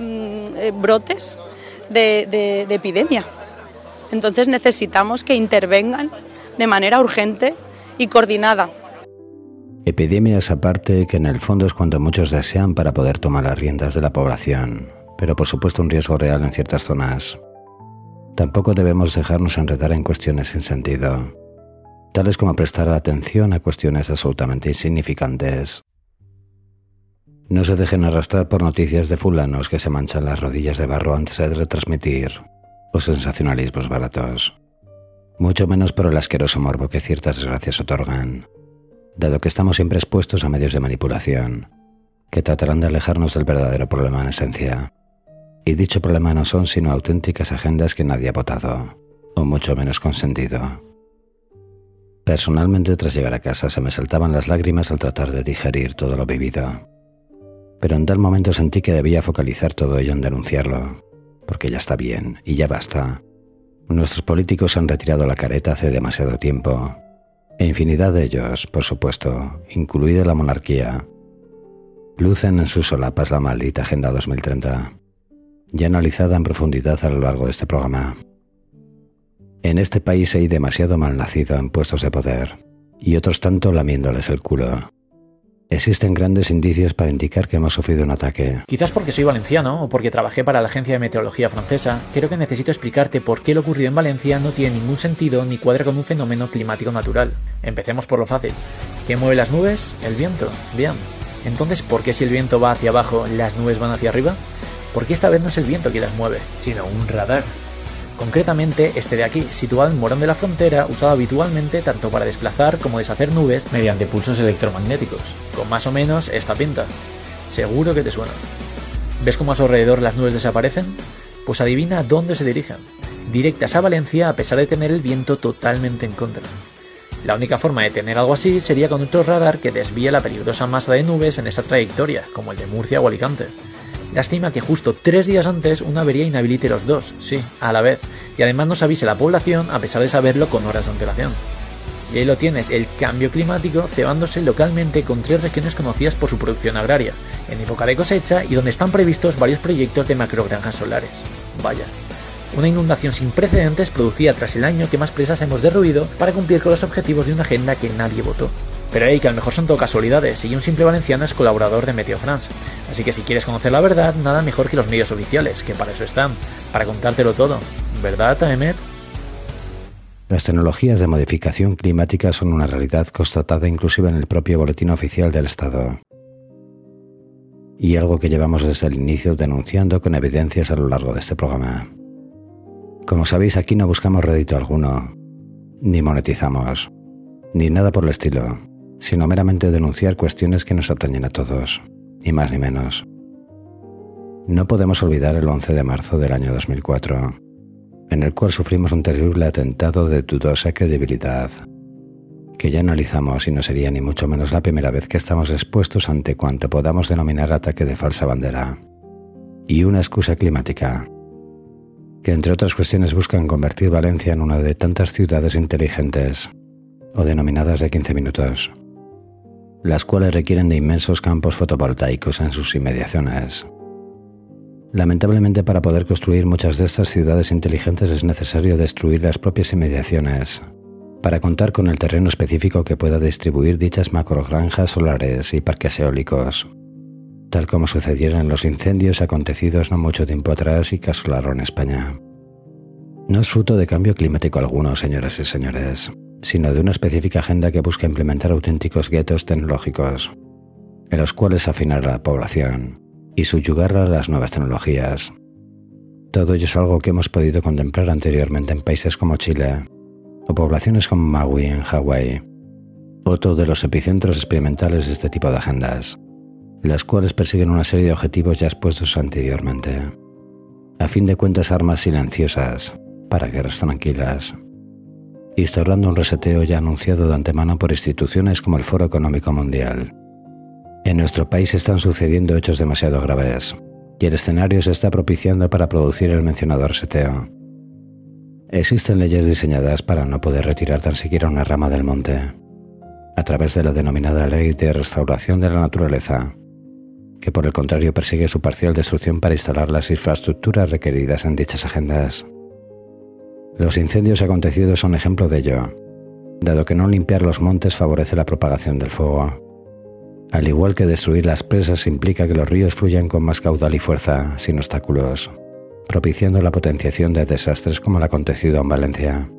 brotes de epidemia. Entonces necesitamos que intervengan de manera urgente y coordinada. Epidemias aparte, que en el fondo es cuanto muchos desean para poder tomar las riendas de la población, pero por supuesto un riesgo real en ciertas zonas. Tampoco debemos dejarnos enredar en cuestiones sin sentido, tales como prestar atención a cuestiones absolutamente insignificantes. No se dejen arrastrar por noticias de fulanos que se manchan las rodillas de barro antes de retransmitir, o sensacionalismos baratos. Mucho menos por el asqueroso morbo que ciertas desgracias otorgan, dado que estamos siempre expuestos a medios de manipulación, que tratarán de alejarnos del verdadero problema en esencia. Y dicho problema no son sino auténticas agendas que nadie ha votado, o mucho menos consentido. Personalmente, tras llegar a casa, se me saltaban las lágrimas al tratar de digerir todo lo vivido. Pero en tal momento sentí que debía focalizar todo ello en denunciarlo, porque ya está bien y ya basta. Nuestros políticos han retirado la careta hace demasiado tiempo, e infinidad de ellos, por supuesto, incluida la monarquía, lucen en sus solapas la maldita Agenda 2030, ya analizada en profundidad a lo largo de este programa. En este país hay demasiado malnacido en puestos de poder, y otros tanto lamiéndoles el culo. Existen grandes indicios para indicar que hemos sufrido un ataque. Quizás porque soy valenciano o porque trabajé para la Agencia de Meteorología francesa, creo que necesito explicarte por qué lo ocurrido en Valencia no tiene ningún sentido ni cuadra con un fenómeno climático natural. Empecemos por lo fácil. ¿Qué mueve las nubes? El viento. Bien. Entonces, ¿por qué si el viento va hacia abajo, las nubes van hacia arriba? Porque esta vez no es el viento quien las mueve, sino un radar. Concretamente este de aquí, situado en Morón de la Frontera, usado habitualmente tanto para desplazar como deshacer nubes mediante pulsos electromagnéticos, con más o menos esta pinta. Seguro que te suena. ¿Ves cómo a su alrededor las nubes desaparecen? Pues adivina dónde se dirigen. Directas a Valencia a pesar de tener el viento totalmente en contra. La única forma de tener algo así sería con otro radar que desvíe la peligrosa masa de nubes en esa trayectoria, como el de Murcia o Alicante. Lástima que justo 3 días antes una avería inhabilite los dos, sí, a la vez, y además nos avise la población a pesar de saberlo con horas de antelación. Y ahí lo tienes, el cambio climático cebándose localmente con 3 regiones conocidas por su producción agraria, en época de cosecha y donde están previstos varios proyectos de macrogranjas solares. Vaya. Una inundación sin precedentes producida tras el año que más presas hemos derruido para cumplir con los objetivos de una agenda que nadie votó. Pero que a lo mejor son todo casualidades y un simple valenciano es colaborador de Meteo France. Así que si quieres conocer la verdad, nada mejor que los medios oficiales, que para eso están, para contártelo todo. ¿Verdad, Ahmed? Las tecnologías de modificación climática son una realidad constatada inclusive en el propio boletín oficial del Estado. Y algo que llevamos desde el inicio denunciando con evidencias a lo largo de este programa. Como sabéis, aquí no buscamos rédito alguno, ni monetizamos, ni nada por el estilo, sino meramente denunciar cuestiones que nos atañen a todos, y más ni menos. No podemos olvidar el 11 de marzo del año 2004, en el cual sufrimos un terrible atentado de dudosa credibilidad, que ya analizamos y no sería ni mucho menos la primera vez que estamos expuestos ante cuanto podamos denominar ataque de falsa bandera, y una excusa climática, que entre otras cuestiones buscan convertir Valencia en una de tantas ciudades inteligentes, o denominadas de 15 minutos, las cuales requieren de inmensos campos fotovoltaicos en sus inmediaciones. Lamentablemente, para poder construir muchas de estas ciudades inteligentes es necesario destruir las propias inmediaciones, para contar con el terreno específico que pueda distribuir dichas macrogranjas solares y parques eólicos, tal como sucedieron en los incendios acontecidos no mucho tiempo atrás y que asolaron España. No es fruto de cambio climático alguno, señoras y señores, sino de una específica agenda que busca implementar auténticos guetos tecnológicos, en los cuales afinar a la población y subyugarla a las nuevas tecnologías. Todo ello es algo que hemos podido contemplar anteriormente en países como Chile, o poblaciones como Maui en Hawái, otro de los epicentros experimentales de este tipo de agendas, las cuales persiguen una serie de objetivos ya expuestos anteriormente. A fin de cuentas, armas silenciosas para guerras tranquilas, instaurando un reseteo ya anunciado de antemano por instituciones como el Foro Económico Mundial. En nuestro país están sucediendo hechos demasiado graves, y el escenario se está propiciando para producir el mencionado reseteo. Existen leyes diseñadas para no poder retirar tan siquiera una rama del monte, a través de la denominada Ley de Restauración de la Naturaleza, que por el contrario persigue su parcial destrucción para instalar las infraestructuras requeridas en dichas agendas. Los incendios acontecidos son ejemplo de ello, dado que no limpiar los montes favorece la propagación del fuego. Al igual que destruir las presas implica que los ríos fluyan con más caudal y fuerza, sin obstáculos, propiciando la potenciación de desastres como el acontecido en Valencia.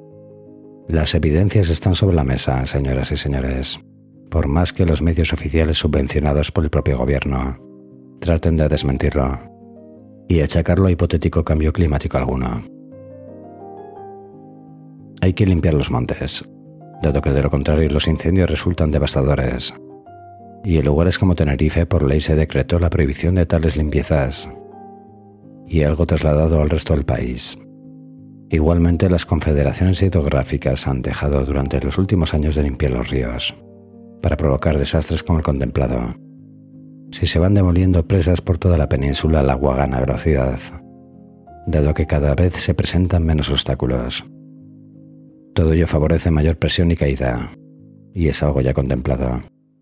Las evidencias están sobre la mesa, señoras y señores, por más que los medios oficiales subvencionados por el propio gobierno traten de desmentirlo y achacarlo a hipotético cambio climático alguno. Hay que limpiar los montes, dado que de lo contrario los incendios resultan devastadores, y en lugares como Tenerife por ley se decretó la prohibición de tales limpiezas, y algo trasladado al resto del país. Igualmente, las confederaciones hidrográficas han dejado durante los últimos años de limpiar los ríos, para provocar desastres como el contemplado. Si se van demoliendo presas por toda la península, el agua gana velocidad, dado que cada vez se presentan menos obstáculos. Todo ello favorece mayor presión y caída, y es algo ya contemplado.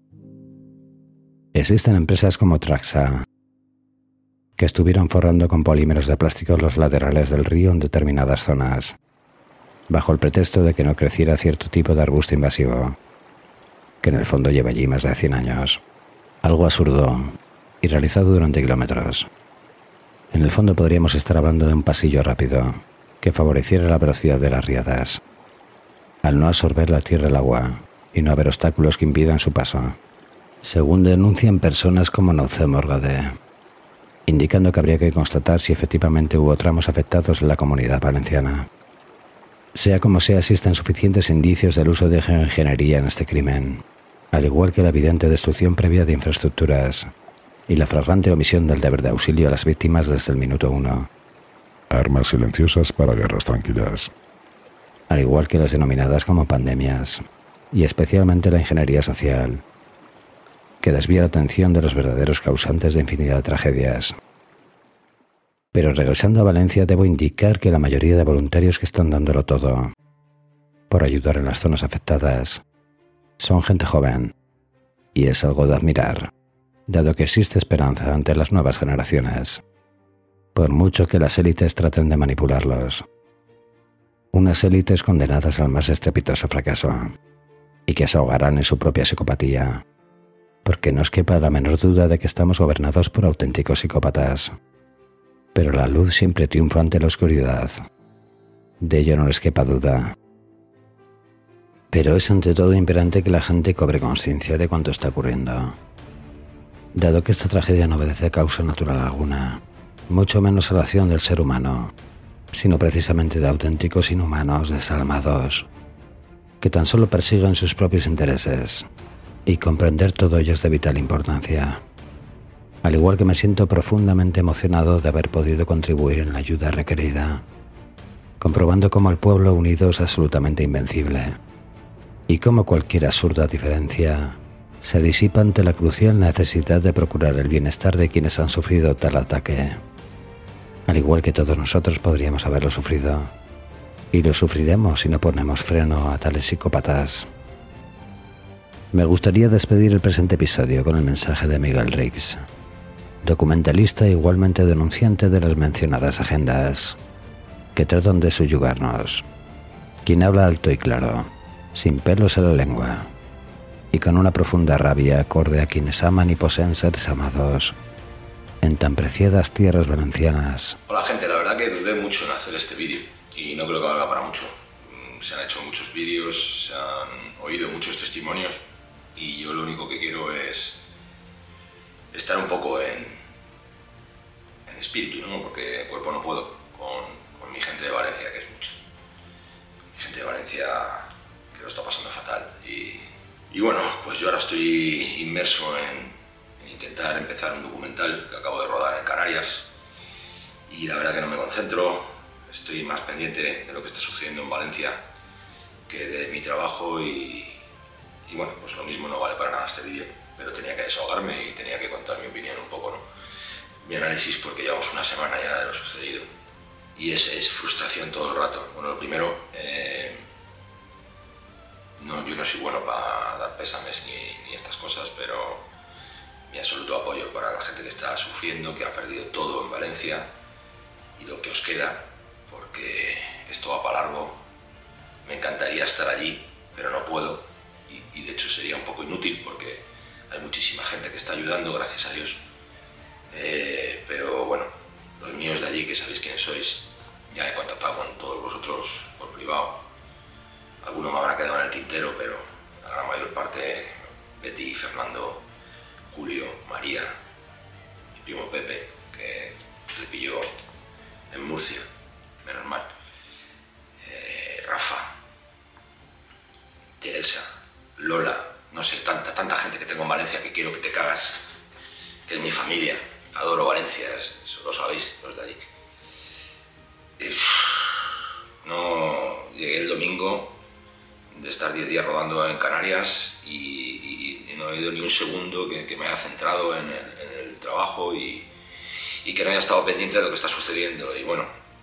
Existen empresas como Traxa, que estuvieron forrando con polímeros de plástico los laterales del río en determinadas zonas, bajo el pretexto de que no creciera cierto tipo de arbusto invasivo, que en el fondo lleva allí más de 100 años. Algo absurdo y realizado durante kilómetros. En el fondo podríamos estar hablando de un pasillo rápido que favoreciera la velocidad de las riadas, al no absorber la tierra el agua y no haber obstáculos que impidan su paso, según denuncian personas como Nauce Morgade, indicando que habría que constatar si efectivamente hubo tramos afectados en la Comunidad Valenciana. Sea como sea, existen suficientes indicios del uso de geoingeniería en este crimen, al igual que la evidente destrucción previa de infraestructuras y la flagrante omisión del deber de auxilio a las víctimas desde el minuto 1. Armas silenciosas para guerras tranquilas. Al igual que las denominadas como pandemias, y especialmente la ingeniería social, que desvía la atención de los verdaderos causantes de infinidad de tragedias. Pero regresando a Valencia, debo indicar que la mayoría de voluntarios que están dándolo todo por ayudar en las zonas afectadas son gente joven, y es algo de admirar, dado que existe esperanza ante las nuevas generaciones, por mucho que las élites traten de manipularlos. Unas élites condenadas al más estrepitoso fracaso, y que se ahogarán en su propia psicopatía, porque no os quepa la menor duda de que estamos gobernados por auténticos psicópatas. Pero la luz siempre triunfa ante la oscuridad. De ello no les quepa duda. Pero es ante todo imperante que la gente cobre conciencia de cuanto está ocurriendo, dado que esta tragedia no obedece a causa natural alguna, mucho menos a la acción del ser humano, sino precisamente de auténticos inhumanos desalmados, que tan solo persiguen sus propios intereses, y comprender todo ello es de vital importancia. Al igual que me siento profundamente emocionado de haber podido contribuir en la ayuda requerida, comprobando cómo el pueblo unido es absolutamente invencible, y cómo cualquier absurda diferencia se disipa ante la crucial necesidad de procurar el bienestar de quienes han sufrido tal ataque, al igual que todos nosotros podríamos haberlo sufrido, y lo sufriremos si no ponemos freno a tales psicópatas. Me gustaría despedir el presente episodio con el mensaje de Miguel Rix, documentalista e igualmente denunciante de las mencionadas agendas, que tratan de subyugarnos, quien habla alto y claro, sin pelos en la lengua, y con una profunda rabia acorde a quienes aman y poseen seres amados en tan preciadas tierras valencianas. Hola gente, la verdad que dudé mucho en hacer este vídeo y no creo que valga para mucho. Se han hecho muchos vídeos, se han oído muchos testimonios y yo lo único que quiero es estar un poco en espíritu, ¿no? Porque cuerpo no puedo con mi gente de Valencia, que es mucho. Mi gente de Valencia que lo está pasando fatal y bueno, pues yo ahora estoy inmerso en intentar empezar un documental que acabo de rodar en Canarias y la verdad que no me concentro, estoy más pendiente de lo que está sucediendo en Valencia que de mi trabajo y bueno, pues lo mismo no vale para nada este vídeo, pero tenía que desahogarme y tenía que contar mi opinión un poco, ¿no? Mi análisis, porque llevamos una semana ya de lo sucedido y es frustración todo el rato. Bueno, lo primero, yo no soy bueno para dar pésames ni estas cosas, pero mi absoluto apoyo para la gente que está sufriendo, que ha perdido todo en Valencia y lo que os queda, porque esto va para largo. Me encantaría estar allí, pero no puedo y de hecho sería un poco inútil porque hay muchísima gente que está ayudando, gracias a Dios. Pero bueno, los míos de allí, que sabéis quiénes sois, ya he contactado con todos vosotros por privado. Alguno me habrá quedado en el tintero, pero la gran mayor parte, Betty, Fernando, Julio, María, mi primo Pepe, que le pilló en Murcia, menos mal, Rafa, Teresa, Lola, no sé, tanta gente que tengo en Valencia que quiero que te cagas, que es mi familia, adoro Valencia, eso lo sabéis, los de allí. No, llegué el domingo de estar 10 días rodando en Canarias y no he ido ni un segundo que me haya centrado en el trabajo y que no haya estado pendiente de lo que está sucediendo. Y bueno,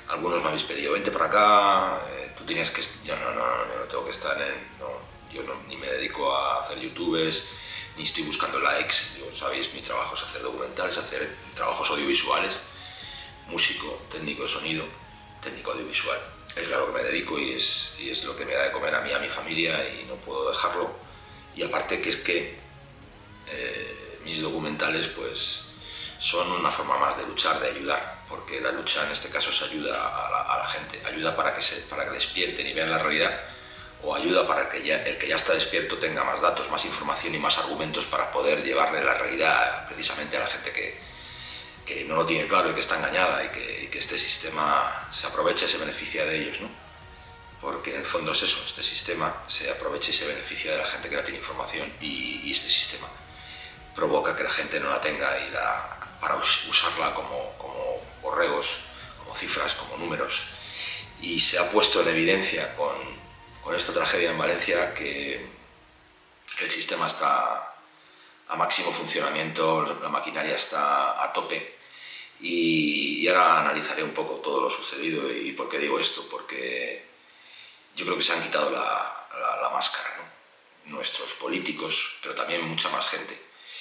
Algunos me habéis pedido, vente para acá, tú tenías que... Yo no tengo que estar ni me dedico a hacer youtubers, ni estoy buscando likes. Yo, sabéis, mi trabajo es hacer documentales, hacer trabajos audiovisuales, músico, técnico de sonido, técnico audiovisual. Es a lo que me dedico y es lo que me da de comer a mí, a mi familia, y no puedo dejarlo. Y aparte que es que mis documentales pues son una forma más de luchar, de ayudar, porque la lucha en este caso es ayuda a la gente, ayuda para que despierten y vean la realidad, o ayuda para que el que ya está despierto tenga más datos, más información y más argumentos para poder llevarle la realidad precisamente a la gente que no lo tiene claro y que está engañada, y que este sistema se aprovecha y se beneficia de ellos, ¿no? Porque en el fondo es eso, este sistema se aprovecha y se beneficia de la gente que no tiene información, y este sistema provoca que la gente no la tenga para usarla como borregos, como cifras, como números. Y se ha puesto en evidencia con esta tragedia en Valencia que el sistema está a máximo funcionamiento, la maquinaria está a tope. Y ahora analizaré un poco todo lo sucedido. ¿Y por qué digo esto? Porque yo creo que se han quitado la máscara, ¿no? Nuestros políticos, pero también mucha más gente.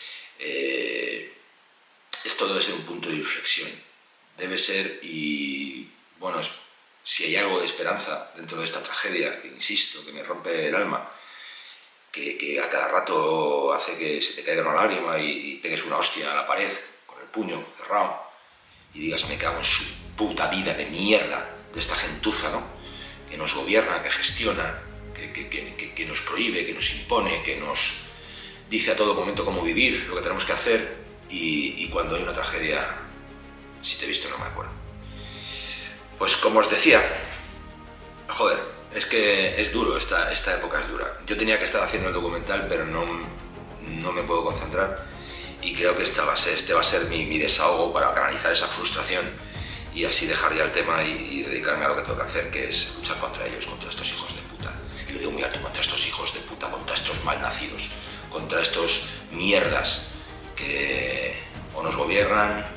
Esto debe ser un punto de inflexión. Debe ser, y bueno, si hay algo de esperanza dentro de esta tragedia, que insisto, que me rompe el alma, que a cada rato hace que se te caiga una lágrima y pegues una hostia a la pared con el puño cerrado y digas, me cago en su puta vida de mierda de esta gentuza, ¿no? Que nos gobierna, que gestiona, que nos prohíbe, que nos impone, que nos dice a todo momento cómo vivir, lo que tenemos que hacer, y cuando hay una tragedia, si te he visto no me acuerdo. Pues como os decía, joder, es que es duro, esta época es dura. Yo tenía que estar haciendo el documental, pero no me puedo concentrar, y creo que este va a ser mi desahogo para canalizar esa frustración y así dejar ya el tema y dedicarme a lo que tengo que hacer, que es luchar contra ellos, contra estos hijos de puta. Y lo digo muy alto, contra estos hijos de puta, contra estos malnacidos, contra estos mierdas que o nos gobiernan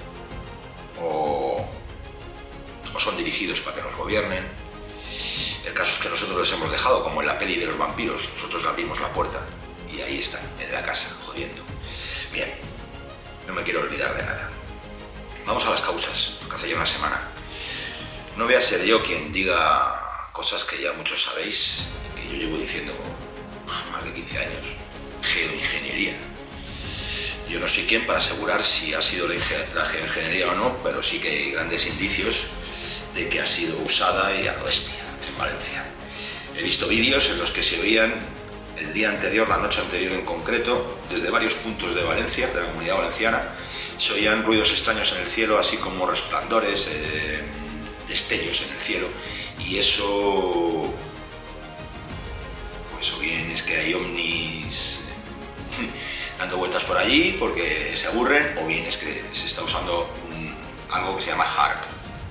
o son dirigidos para que nos gobiernen. El caso es que nosotros les hemos dejado, como en la peli de los vampiros, nosotros le abrimos la puerta y ahí están, en la casa, jodiendo. Bien, no me quiero olvidar de nada. Vamos a las causas, porque hace ya una semana. No voy a ser yo quien diga cosas que ya muchos sabéis, que yo llevo diciendo más de 15 años. Geoingeniería. Yo no soy quien para asegurar si ha sido la geoingeniería o no, pero sí que hay grandes indicios de que ha sido usada y a lo bestia en Valencia. He visto vídeos en los que se oían el día anterior, la noche anterior en concreto, desde varios puntos de Valencia, de la Comunidad Valenciana, se oían ruidos extraños en el cielo, así como resplandores, destellos en el cielo, y eso, pues o bien es que hay ovnis dando vueltas por allí porque se aburren, o bien es que se está usando algo que se llama HAARP,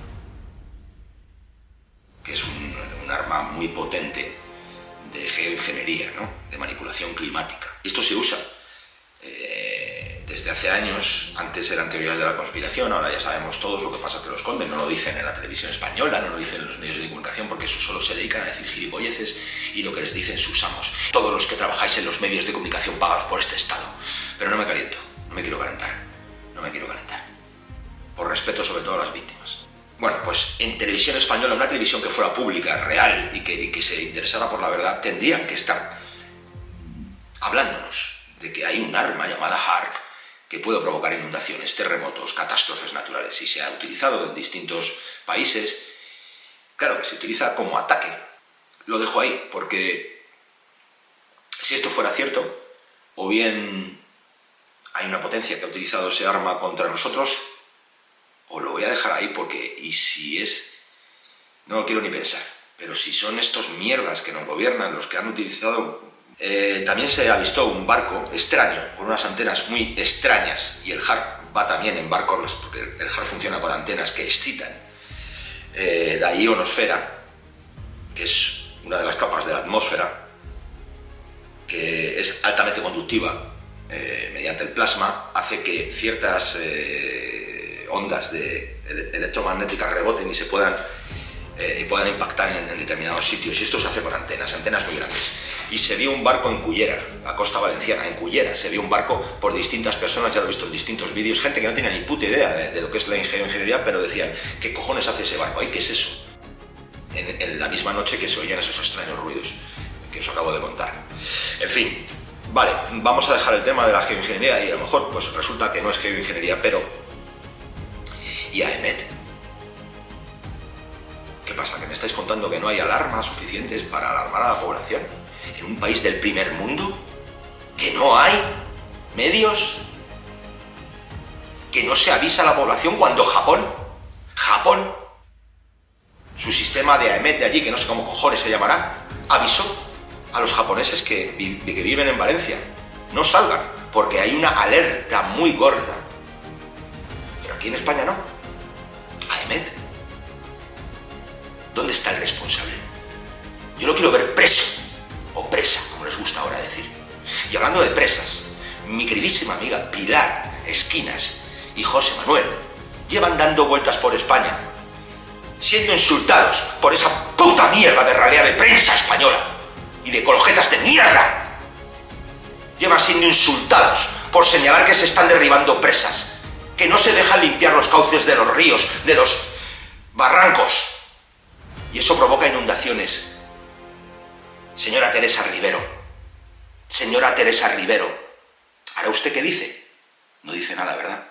que es un arma muy potente de geoingeniería, ¿no? De manipulación climática. Esto se usa desde hace años. Antes eran teorías de la conspiración, ahora ya sabemos todos, lo que pasa es que lo esconden, no lo dicen en la televisión española, no lo dicen en los medios de comunicación, porque eso solo se dedican a decir gilipolleces, y lo que les dicen sus amos. Todos los que trabajáis en los medios de comunicación pagados por este Estado. Pero no me caliento, no me quiero calentar, por respeto sobre todo a las víctimas. Bueno, pues en televisión española, una televisión que fuera pública, real, y que se interesara por la verdad, tendrían que estar hablándonos de que hay un arma llamada HAARP que puede provocar inundaciones, terremotos, catástrofes naturales, y se ha utilizado en distintos países. Claro que se utiliza como ataque. Lo dejo ahí, porque si esto fuera cierto, o bien hay una potencia que ha utilizado ese arma contra nosotros, o lo voy a dejar ahí porque, y si es, no lo quiero ni pensar, pero si son estos mierdas que nos gobiernan los que han utilizado... también se ha visto un barco extraño, con unas antenas muy extrañas, y el HAARP va también en barcos, porque el HAARP funciona con antenas que excitan la ionosfera, que es una de las capas de la atmósfera, que es altamente conductiva mediante el plasma, hace que ciertas ondas electromagnéticas reboten y se puedan impactar en determinados sitios. Y esto se hace con antenas muy grandes. Y se vio un barco en Cullera, la costa valenciana, en Cullera. Se vio un barco por distintas personas, ya lo he visto en distintos vídeos, gente que no tenía ni puta idea de lo que es la ingeniería, pero decían, ¿qué cojones hace ese barco? ¿Ay, qué es eso? En la misma noche que se oían esos extraños ruidos que os acabo de contar. En fin, vale, vamos a dejar el tema de la geoingeniería y a lo mejor pues resulta que no es geoingeniería, pero... ¿Y AEMET? ¿Qué pasa? ¿Que me estáis contando que no hay alarmas suficientes para alarmar a la población? ¿En un país del primer mundo? ¿Que no hay medios? ¿Que no se avisa a la población cuando Japón, su sistema de AEMET de allí, que no sé cómo cojones se llamará, avisó a los japoneses que viven en Valencia? No salgan, porque hay una alerta muy gorda. Pero aquí en España no. AEMET. ¿Dónde está el responsable? Yo lo quiero ver preso, o presa, como les gusta ahora decir. Y hablando de presas, mi queridísima amiga Pilar Esquinas y José Manuel llevan dando vueltas por España, siendo insultados por esa puta mierda de ralea de prensa española y de ecologetas de mierda. Llevan siendo insultados por señalar que se están derribando presas, que no se dejan limpiar los cauces de los ríos, de los barrancos, y eso provoca inundaciones. Señora Teresa Rivero, ¿ahora usted qué dice? No dice nada, ¿verdad?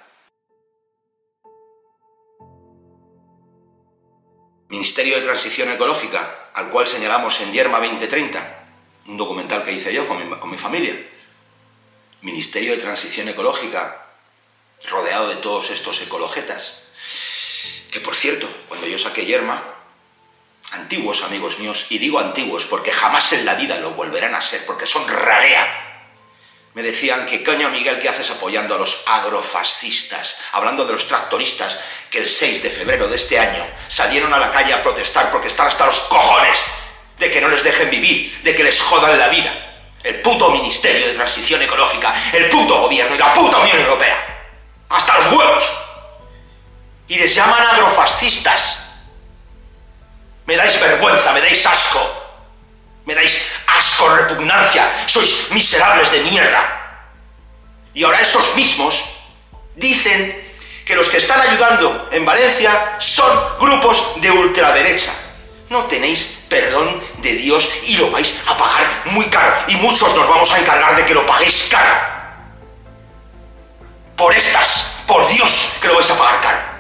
Ministerio de Transición Ecológica, al cual señalamos en Yerma 2030, un documental que hice yo con mi familia. Ministerio de Transición Ecológica, rodeado de todos estos ecologetas, que por cierto, cuando yo saqué Yerma, antiguos amigos míos, y digo antiguos porque jamás en la vida lo volverán a ser, porque son ralea, me decían que coño Miguel, ¿qué haces apoyando a los agrofascistas? Hablando de los tractoristas que el 6 de febrero de este año salieron a la calle a protestar porque están hasta los cojones de que no les dejen vivir, de que les jodan la vida. El puto Ministerio de Transición Ecológica, el puto gobierno y la puta Unión Europea. Hasta los huevos. Y les llaman agrofascistas. Me dais vergüenza, me dais asco. Me dais asco, repugnancia. Sois miserables de mierda. Y ahora esos mismos dicen que los que están ayudando en Valencia son grupos de ultraderecha. No tenéis perdón de Dios y lo vais a pagar muy caro. Y muchos nos vamos a encargar de que lo paguéis caro. Por Dios, que lo vais a pagar caro.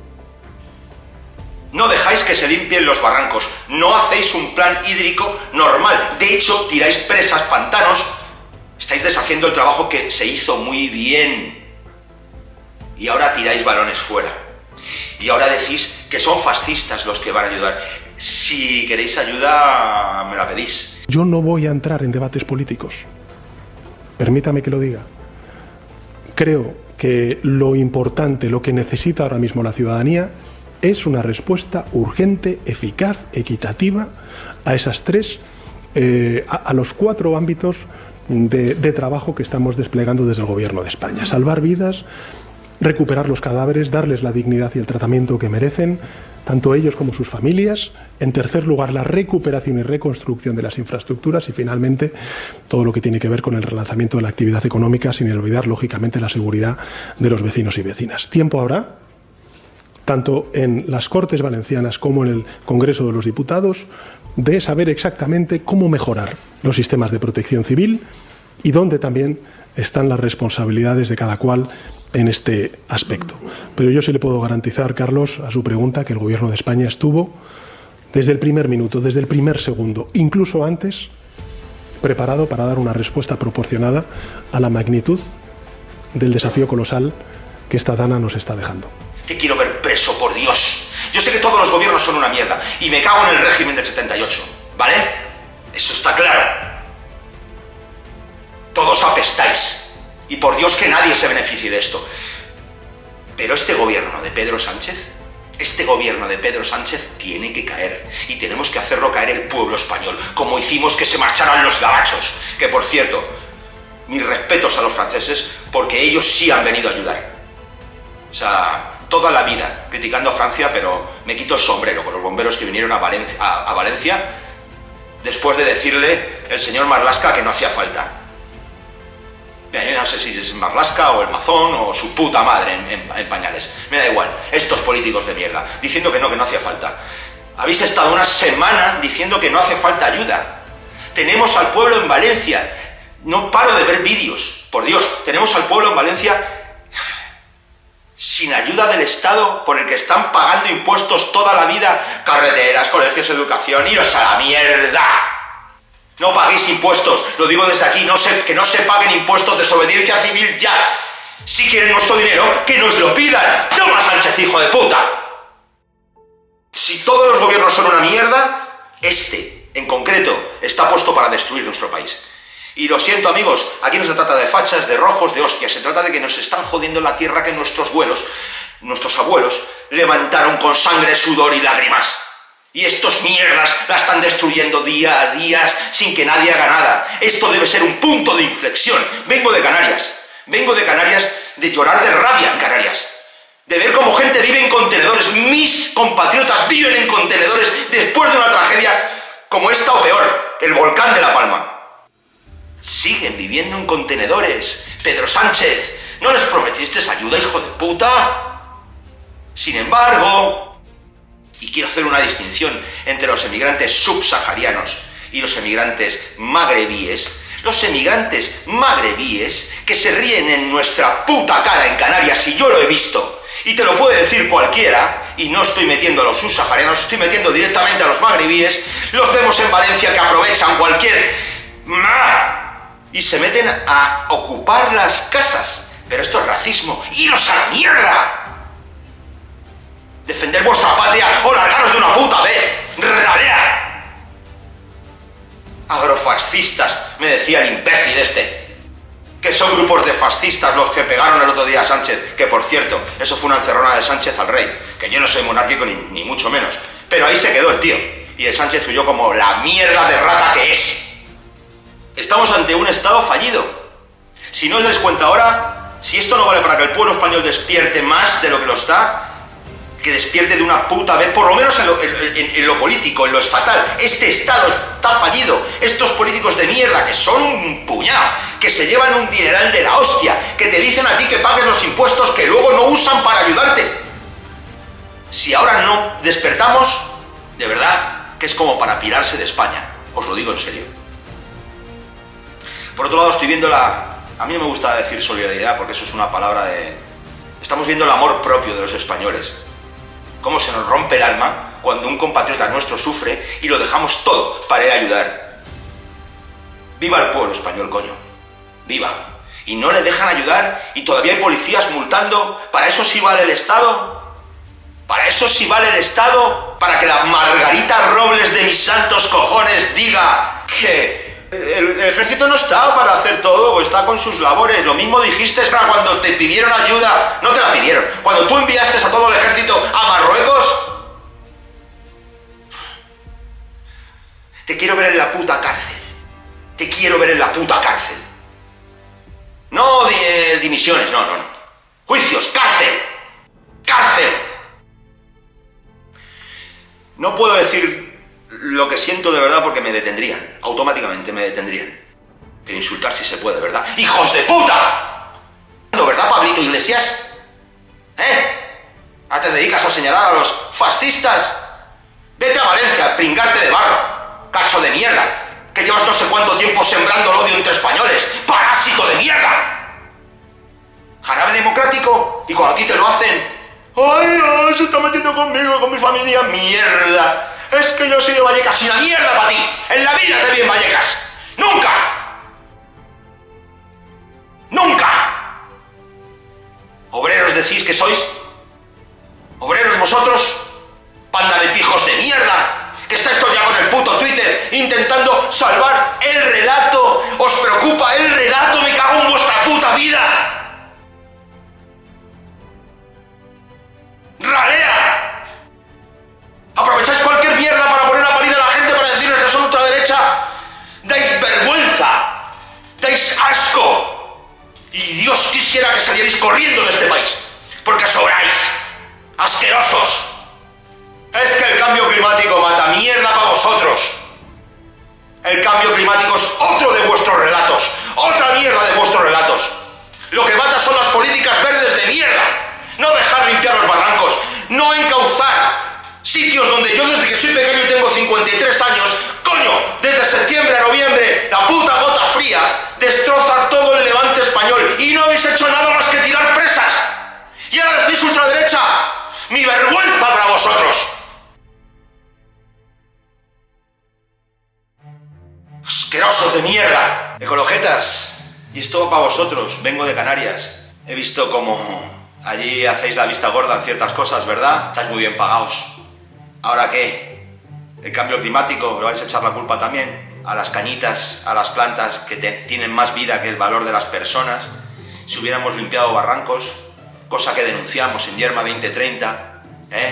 No dejáis que se limpien los barrancos, no hacéis un plan hídrico normal. De hecho, tiráis presas, pantanos, estáis deshaciendo el trabajo que se hizo muy bien. Y ahora tiráis balones fuera. Y ahora decís que son fascistas los que van a ayudar. Si queréis ayuda, me la pedís. Yo no voy a entrar en debates políticos. Permítame que lo diga. Creo que lo importante, lo que necesita ahora mismo la ciudadanía, es una respuesta urgente, eficaz, equitativa a esas tres, a los 4 ámbitos de trabajo que estamos desplegando desde el Gobierno de España. Salvar vidas, recuperar los cadáveres, darles la dignidad y el tratamiento que merecen, tanto ellos como sus familias. En tercer lugar, la recuperación y reconstrucción de las infraestructuras y, finalmente, todo lo que tiene que ver con el relanzamiento de la actividad económica, sin olvidar, lógicamente, la seguridad de los vecinos y vecinas. Tiempo habrá, tanto en las Cortes Valencianas como en el Congreso de los Diputados, de saber exactamente cómo mejorar los sistemas de protección civil y dónde también están las responsabilidades de cada cual en este aspecto. Pero yo sí le puedo garantizar, Carlos, a su pregunta, que el Gobierno de España estuvo desde el primer minuto, desde el primer segundo, incluso antes, preparado para dar una respuesta proporcionada a la magnitud del desafío colosal que esta dana nos está dejando. Te quiero ver preso, por Dios. Yo sé que todos los gobiernos son una mierda y me cago en el régimen del 78, ¿vale? Eso está claro. Todos apestáis y por Dios que nadie se beneficie de esto. Pero este gobierno de Pedro Sánchez tiene que caer y tenemos que hacerlo caer el pueblo español, como hicimos que se marcharan los gabachos, que por cierto, mis respetos a los franceses porque ellos sí han venido a ayudar. O sea, toda la vida criticando a Francia, pero me quito el sombrero con los bomberos que vinieron a Valencia después de decirle el señor Marlaska que no hacía falta. Mira, yo no sé si es Marlaska o el Mazón o su puta madre en pañales. Me da igual. Estos políticos de mierda, diciendo que no hacía falta. Habéis estado una semana diciendo que no hace falta ayuda. Tenemos al pueblo en Valencia. No paro de ver vídeos. Por Dios, tenemos al pueblo en Valencia sin ayuda del Estado, por el que están pagando impuestos toda la vida, carreteras, colegios, educación, iros a la mierda. No paguéis impuestos, lo digo desde aquí, que no se paguen impuestos, desobediencia civil ya. Si quieren nuestro dinero, que nos lo pidan. Toma, Sánchez, hijo de puta. Si todos los gobiernos son una mierda, este, en concreto, está puesto para destruir nuestro país. Y lo siento, amigos, aquí no se trata de fachas, de rojos, de hostias, se trata de que nos están jodiendo la tierra que nuestros abuelos, levantaron con sangre, sudor y lágrimas. Y estos mierdas la están destruyendo día a día sin que nadie haga nada. Esto debe ser un punto de inflexión. Vengo de Canarias, de llorar de rabia en Canarias. De ver cómo gente vive en contenedores. Mis compatriotas viven en contenedores después de una tragedia como esta o peor, el volcán de La Palma. Siguen viviendo en contenedores. Pedro Sánchez, ¿no les prometiste ayuda, hijo de puta? Sin embargo, y quiero hacer una distinción entre los emigrantes subsaharianos y los emigrantes magrebíes, que se ríen en nuestra puta cara en Canarias, y yo lo he visto, y te lo puede decir cualquiera, y no estoy metiendo a los subsaharianos, estoy metiendo directamente a los magrebíes. Los vemos en Valencia que aprovechan cualquier y se meten a ocupar las casas. Pero esto es racismo. ¡Iros a la mierda! Defender vuestra patria o largaros de una puta vez. ¡Ralea! Agrofascistas, me decía el imbécil este. Que son grupos de fascistas los que pegaron el otro día a Sánchez. Que por cierto, eso fue una encerrona de Sánchez al rey. Que yo no soy monárquico ni mucho menos. Pero ahí se quedó el tío. Y el Sánchez huyó como la mierda de rata que es. Estamos ante un Estado fallido. Si no os dais cuenta ahora, si esto no vale para que el pueblo español despierte más de lo que lo está, que despierte de una puta vez, por lo menos en lo político, en lo estatal. Este Estado está fallido. Estos políticos de mierda, que son un puñado, que se llevan un dineral de la hostia, que te dicen a ti que pagues los impuestos que luego no usan para ayudarte. Si ahora no despertamos, de verdad que es como para pirarse de España. Os lo digo en serio. Por otro lado, estoy viendo a mí no me gusta decir solidaridad porque eso es una palabra de... Estamos viendo el amor propio de los españoles. Cómo se nos rompe el alma cuando un compatriota nuestro sufre y lo dejamos todo para ir a ayudar. ¡Viva el pueblo español, coño! ¡Viva! Y no le dejan ayudar y todavía hay policías multando. ¿Para eso sí vale el Estado? ¿Para eso sí vale el Estado? ¿Para que la Margarita Robles de mis santos cojones diga que el ejército no está para hacer todo, o está con sus labores? Lo mismo dijiste para cuando te pidieron ayuda, no te la pidieron. Cuando tú enviaste a todo el ejército a Marruecos, te quiero ver en la puta cárcel. Te quiero ver en la puta cárcel. No dimisiones, no. Juicios, cárcel. Cárcel. No puedo decir lo que siento de verdad porque me detendrían. Automáticamente me detendrían. Pero insultar sí se puede, ¿verdad? ¡Hijos de puta! ¿Verdad, Pablito Iglesias? ¿Ahora te dedicas a señalar a los fascistas? Vete a Valencia a pringarte de barro, cacho de mierda, que llevas no sé cuánto tiempo sembrando el odio entre españoles. ¡Parásito de mierda! Jarabe democrático, y cuando a ti te lo hacen, ¡ay, se está metiendo conmigo, con mi familia! ¡Mierda! Es que yo soy de Vallecas y una mierda para ti. En la vida te vi en Vallecas. ¡Nunca! ¡Nunca! ¿Obreros decís que sois? ¿Obreros vosotros? ¡Panda de pijos de mierda! Que estáis todo ya con el puto Twitter intentando salvar el relato. ¿Os preocupa el relato? ¡Me cago en vuestra puta vida! ¡Ralea! Aprovecháis cualquier mierda para poner a parir a la gente, para decirles que son ultraderecha. Dais vergüenza, dais asco. Y Dios quisiera que salierais corriendo de este país, porque sobráis. ¡Asquerosos! Es que el cambio climático mata mierda para vosotros. El cambio climático es otro de vuestros relatos, otra mierda de vuestros relatos. Lo que mata son las políticas verdes de mierda. No dejar limpiar los barrancos, no encauzar sitios donde yo desde que soy pequeño y tengo 53 años, coño, desde septiembre a noviembre, la puta gota fría destroza todo el levante español y no habéis hecho nada más que tirar presas. Y ahora decís ultraderecha. ¡Mi vergüenza para vosotros! ¡Asquerosos de mierda! Ecologetas, y esto para vosotros, vengo de Canarias. He visto cómo allí hacéis la vista gorda en ciertas cosas, ¿verdad? Estáis muy bien pagados. ¿Ahora qué? ¿El cambio climático lo vais a echar la culpa también? A las cañitas, a las plantas que tienen más vida que el valor de las personas. Si hubiéramos limpiado barrancos, cosa que denunciamos en Yerma 2030,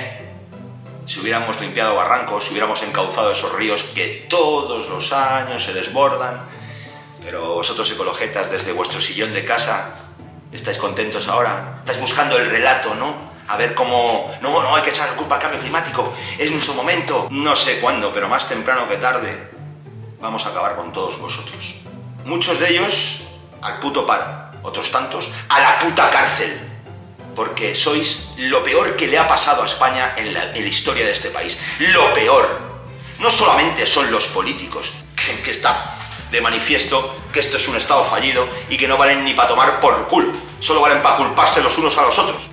si hubiéramos limpiado barrancos, si hubiéramos encauzado esos ríos que todos los años se desbordan. Pero vosotros, ecologetas, desde vuestro sillón de casa, ¿estáis contentos ahora? Estáis buscando el relato, ¿no? A ver cómo... No, hay que echar la culpa al cambio climático. Es nuestro momento. No sé cuándo, pero más temprano que tarde vamos a acabar con todos vosotros. Muchos de ellos al puto paro. Otros tantos a la puta cárcel. Porque sois lo peor que le ha pasado a España en la historia de este país. Lo peor. No solamente son los políticos, que está de manifiesto que esto es un estado fallido y que no valen ni para tomar por culo. Solo valen para culparse los unos a los otros.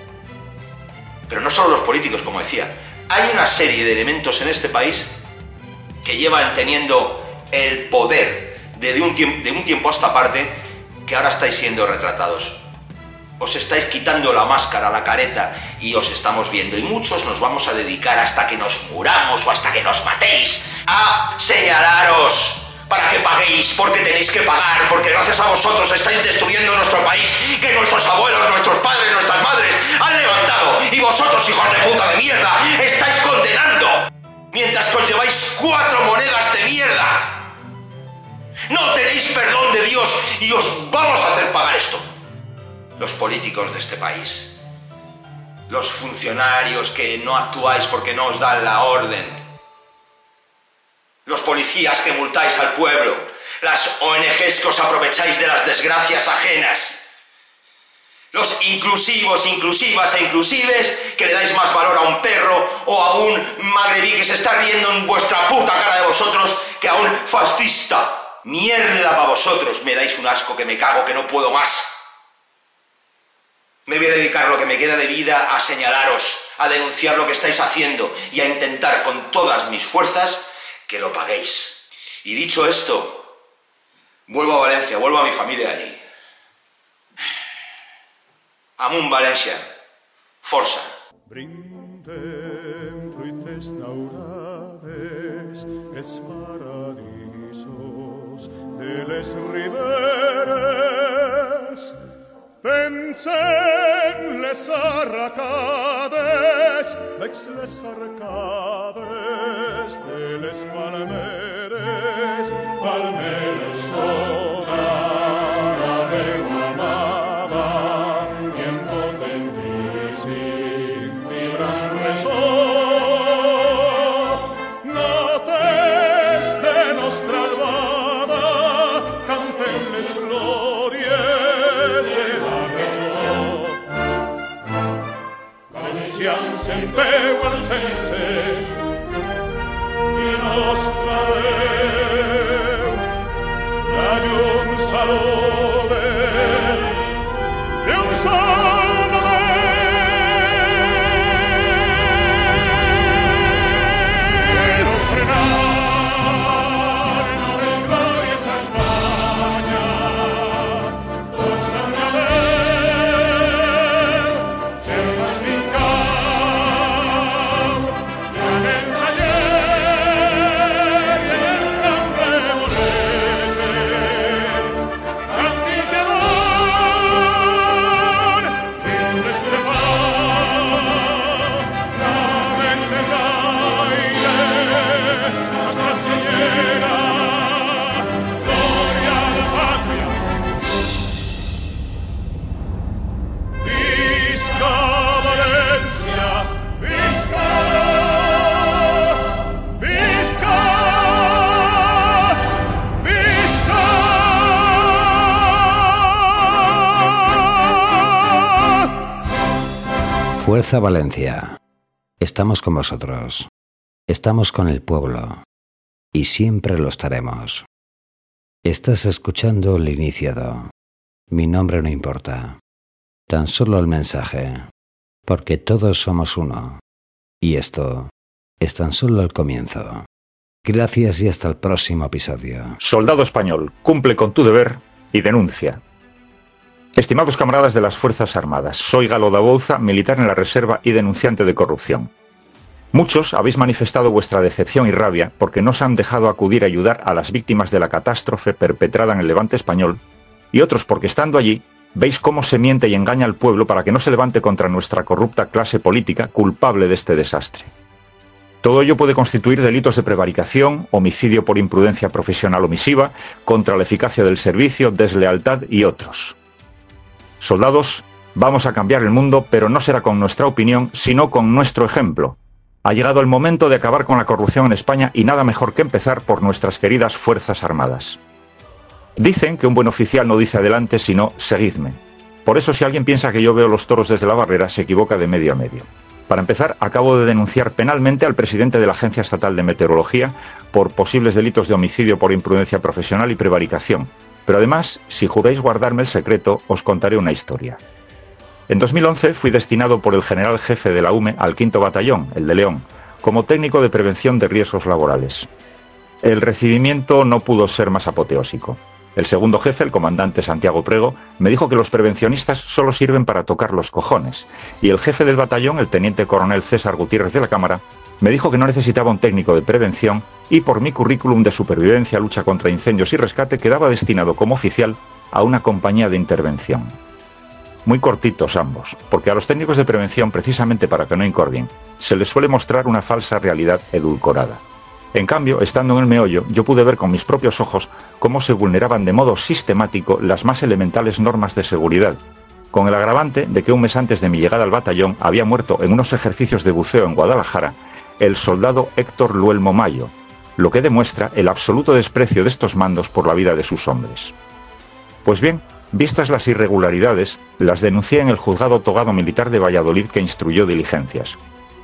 Pero no solo los políticos, como decía. Hay una serie de elementos en este país que llevan teniendo el poder de un tiempo a esta parte, que ahora estáis siendo retratados. Os estáis quitando la máscara, la careta, y os estamos viendo. Y muchos nos vamos a dedicar hasta que nos muramos o hasta que nos matéis a señalaros para que paguéis, porque tenéis que pagar, porque gracias a vosotros estáis destruyendo nuestro país, que nuestros abuelos, nuestros padres, nuestras madres han levantado, y vosotros, hijos de puta de mierda, estáis condenando, mientras que os lleváis 4 monedas de mierda. No tenéis perdón de Dios y os vamos a hacer pagar esto. Los políticos de este país, los funcionarios que no actuáis porque no os dan la orden, los policías que multáis al pueblo, las ONGs que os aprovecháis de las desgracias ajenas, los inclusivos, inclusivas e inclusives que le dais más valor a un perro o a un magrebí que se está riendo en vuestra puta cara de vosotros que a un fascista. Mierda para vosotros, me dais un asco que me cago, que no puedo más. Me voy a dedicar lo que me queda de vida a señalaros, a denunciar lo que estáis haciendo y a intentar con todas mis fuerzas que lo paguéis. Y dicho esto, vuelvo a Valencia, vuelvo a mi familia allí. Amunt Valencia, força. Brindem fruites daurades, els paradisos de les riberes. Pensem les arracades, veig les arcades de les palmeres, palmeres sola la veu amada, i en potentíssim vibrant ressò. Notes de nostra albada, canten les glòries de la cançó. Valencians en peu al sense, i nostra veu, la llum salove, llum salove. No frenar, no les glòries a Espanya, tots amb la veu, ser més vincau, i anem taller, i Fuerza Valencia. Estamos con vosotros. Estamos con el pueblo. Y siempre lo estaremos. Estás escuchando El Iniciado. Mi nombre no importa. Tan solo el mensaje. Porque todos somos uno. Y esto es tan solo el comienzo. Gracias y hasta el próximo episodio. Soldado español, cumple con tu deber y denuncia. Estimados camaradas de las Fuerzas Armadas, soy Galo da Bouza, militar en la Reserva y denunciante de corrupción. Muchos habéis manifestado vuestra decepción y rabia porque no os han dejado acudir a ayudar a las víctimas de la catástrofe perpetrada en el Levante español, y otros porque estando allí veis cómo se miente y engaña al pueblo para que no se levante contra nuestra corrupta clase política culpable de este desastre. Todo ello puede constituir delitos de prevaricación, homicidio por imprudencia profesional omisiva, contra la eficacia del servicio, deslealtad y otros. Soldados, vamos a cambiar el mundo, pero no será con nuestra opinión, sino con nuestro ejemplo. Ha llegado el momento de acabar con la corrupción en España y nada mejor que empezar por nuestras queridas Fuerzas Armadas. Dicen que un buen oficial no dice adelante, sino seguidme. Por eso si alguien piensa que yo veo los toros desde la barrera, se equivoca de medio a medio. Para empezar, acabo de denunciar penalmente al presidente de la Agencia Estatal de Meteorología por posibles delitos de homicidio por imprudencia profesional y prevaricación. Pero además, si juráis guardarme el secreto, os contaré una historia. En 2011 fui destinado por el general jefe de la UME al 5º Batallón, el de León, como técnico de prevención de riesgos laborales. El recibimiento no pudo ser más apoteósico. El segundo jefe, el comandante Santiago Prego, me dijo que los prevencionistas solo sirven para tocar los cojones, y el jefe del batallón, el teniente coronel César Gutiérrez de la Cámara, me dijo que no necesitaba un técnico de prevención y por mi currículum de supervivencia, lucha contra incendios y rescate quedaba destinado como oficial a una compañía de intervención. Muy cortitos ambos, porque a los técnicos de prevención, precisamente para que no incorrien, se les suele mostrar una falsa realidad edulcorada. En cambio, estando en el meollo, yo pude ver con mis propios ojos cómo se vulneraban de modo sistemático las más elementales normas de seguridad, con el agravante de que un mes antes de mi llegada al batallón había muerto en unos ejercicios de buceo en Guadalajara el soldado Héctor Luelmo Mayo, lo que demuestra el absoluto desprecio de estos mandos por la vida de sus hombres. Pues bien, vistas las irregularidades, las denuncié en el Juzgado Togado Militar de Valladolid que instruyó diligencias.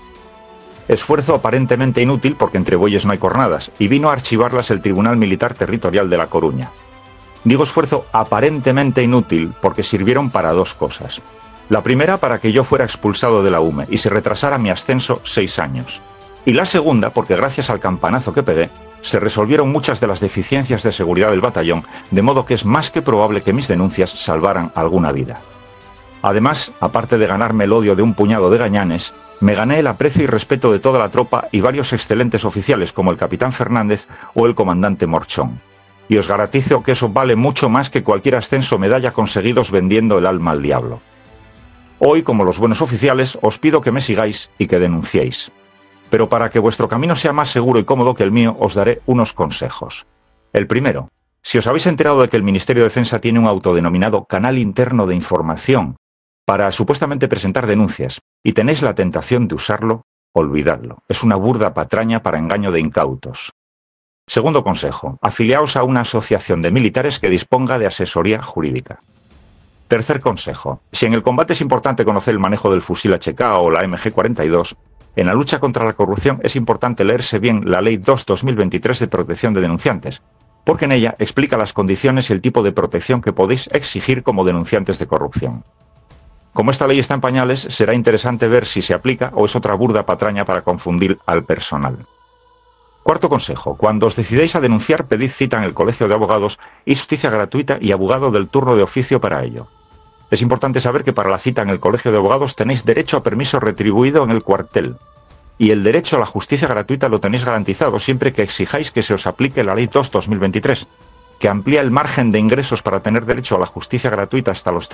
Esfuerzo aparentemente inútil porque entre bueyes no hay cornadas, y vino a archivarlas el Tribunal Militar Territorial de La Coruña. Digo esfuerzo aparentemente inútil porque sirvieron para dos cosas. La primera, para que yo fuera expulsado de la UME y se retrasara mi ascenso 6 años. Y la segunda, porque gracias al campanazo que pegué, se resolvieron muchas de las deficiencias de seguridad del batallón, de modo que es más que probable que mis denuncias salvaran alguna vida. Además, aparte de ganarme el odio de un puñado de gañanes, me gané el aprecio y respeto de toda la tropa y varios excelentes oficiales como el capitán Fernández o el comandante Morchón. Y os garantizo que eso vale mucho más que cualquier ascenso o medalla conseguidos vendiendo el alma al diablo. Hoy, como los buenos oficiales, os pido que me sigáis y que denunciéis. Pero para que vuestro camino sea más seguro y cómodo que el mío, os daré unos consejos. El primero, si os habéis enterado de que el Ministerio de Defensa tiene un autodenominado canal interno de información para supuestamente presentar denuncias, y tenéis la tentación de usarlo, olvidadlo. Es una burda patraña para engaño de incautos. Segundo consejo, afiliaos a una asociación de militares que disponga de asesoría jurídica. Tercer consejo, si en el combate es importante conocer el manejo del fusil HK o la MG42, en la lucha contra la corrupción es importante leerse bien la Ley 2/2023 de protección de denunciantes, porque en ella explica las condiciones y el tipo de protección que podéis exigir como denunciantes de corrupción. Como esta ley está en pañales, será interesante ver si se aplica o es otra burda patraña para confundir al personal. Cuarto consejo, cuando os decidáis a denunciar, pedid cita en el Colegio de Abogados y justicia gratuita y abogado del turno de oficio para ello. Es importante saber que para la cita en el Colegio de Abogados tenéis derecho a permiso retribuido en el cuartel, y el derecho a la justicia gratuita lo tenéis garantizado siempre que exijáis que se os aplique la Ley 2/2023, que amplía el margen de ingresos para tener derecho a la justicia gratuita hasta los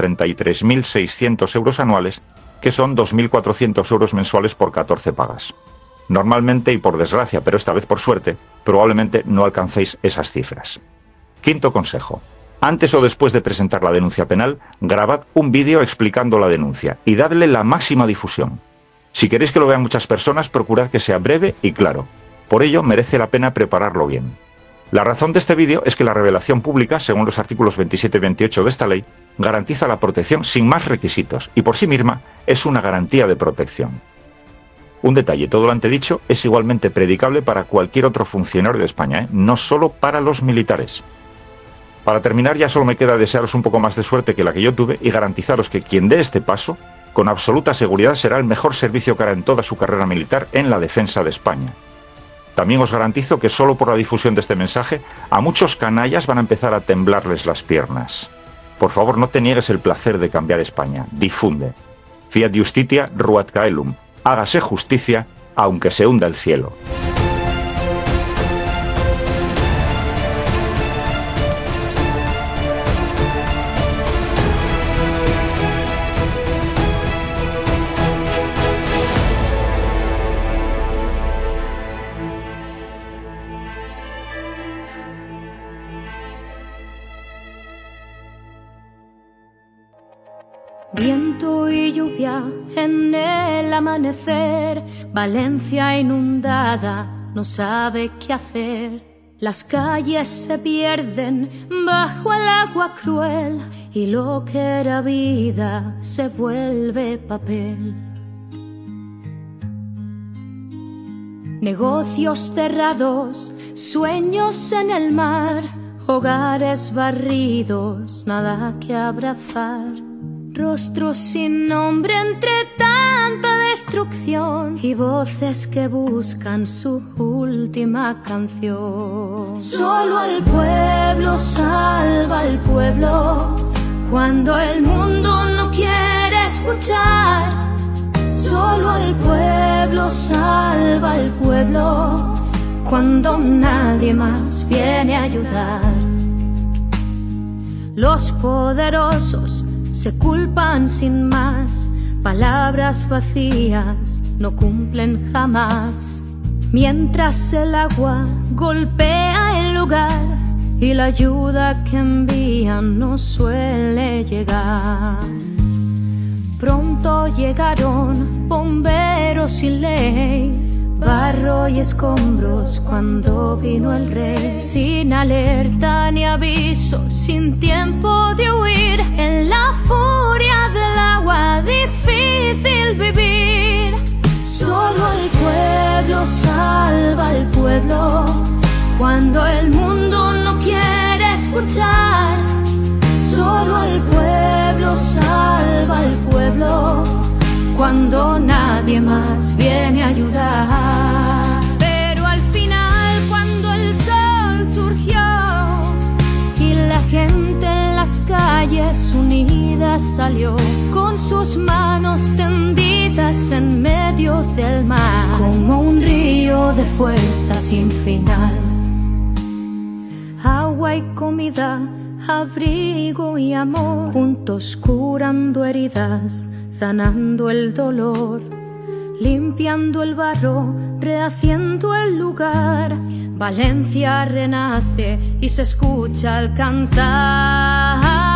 33.600 euros anuales, que son 2.400 euros mensuales por 14 pagas. Normalmente, y por desgracia, pero esta vez por suerte, probablemente no alcancéis esas cifras. Quinto consejo. Antes o después de presentar la denuncia penal, grabad un vídeo explicando la denuncia y dadle la máxima difusión. Si queréis que lo vean muchas personas, procurad que sea breve y claro. Por ello, merece la pena prepararlo bien. La razón de este vídeo es que la revelación pública, según los artículos 27 y 28 de esta ley, garantiza la protección sin más requisitos y por sí misma es una garantía de protección. Un detalle, todo lo antedicho es igualmente predicable para cualquier otro funcionario de España, no solo para los militares. Para terminar, ya solo me queda desearos un poco más de suerte que la que yo tuve y garantizaros que quien dé este paso, con absoluta seguridad será el mejor servicio que hará en toda su carrera militar en la defensa de España. También os garantizo que solo por la difusión de este mensaje, a muchos canallas van a empezar a temblarles las piernas. Por favor, no te niegues el placer de cambiar España. Difunde. Fiat justitia ruat caelum. Hágase justicia, aunque se hunda el cielo. Viento y lluvia en el amanecer, Valencia inundada no sabe qué hacer. Las calles se pierden bajo el agua cruel y lo que era vida se vuelve papel. Negocios cerrados, sueños en el mar, hogares barridos, nada que abrazar. Rostros sin nombre entre tanta destrucción y voces que buscan su última canción. Solo el pueblo salva al pueblo cuando el mundo no quiere escuchar. Solo el pueblo salva al pueblo cuando nadie más viene a ayudar. Los poderosos se culpan sin más, palabras vacías no cumplen jamás. Mientras el agua golpea el lugar y la ayuda que envían no suele llegar. Pronto llegaron bomberos sin ley, barro y escombros cuando vino el rey. Sin alerta ni aviso, sin tiempo de huir, en la furia del agua difícil vivir. Solo el pueblo salva al pueblo cuando el mundo no quiere escuchar. Solo el pueblo salva al pueblo cuando nadie más viene a ayudar. Pero al final, cuando el sol surgió y la gente en las calles unidas salió, con sus manos tendidas en medio del mar, como un río de fuerza sin final. Agua y comida, abrigo y amor, juntos curando heridas, sanando el dolor, limpiando el barro, rehaciendo el lugar. Valencia renace y se escucha al cantar.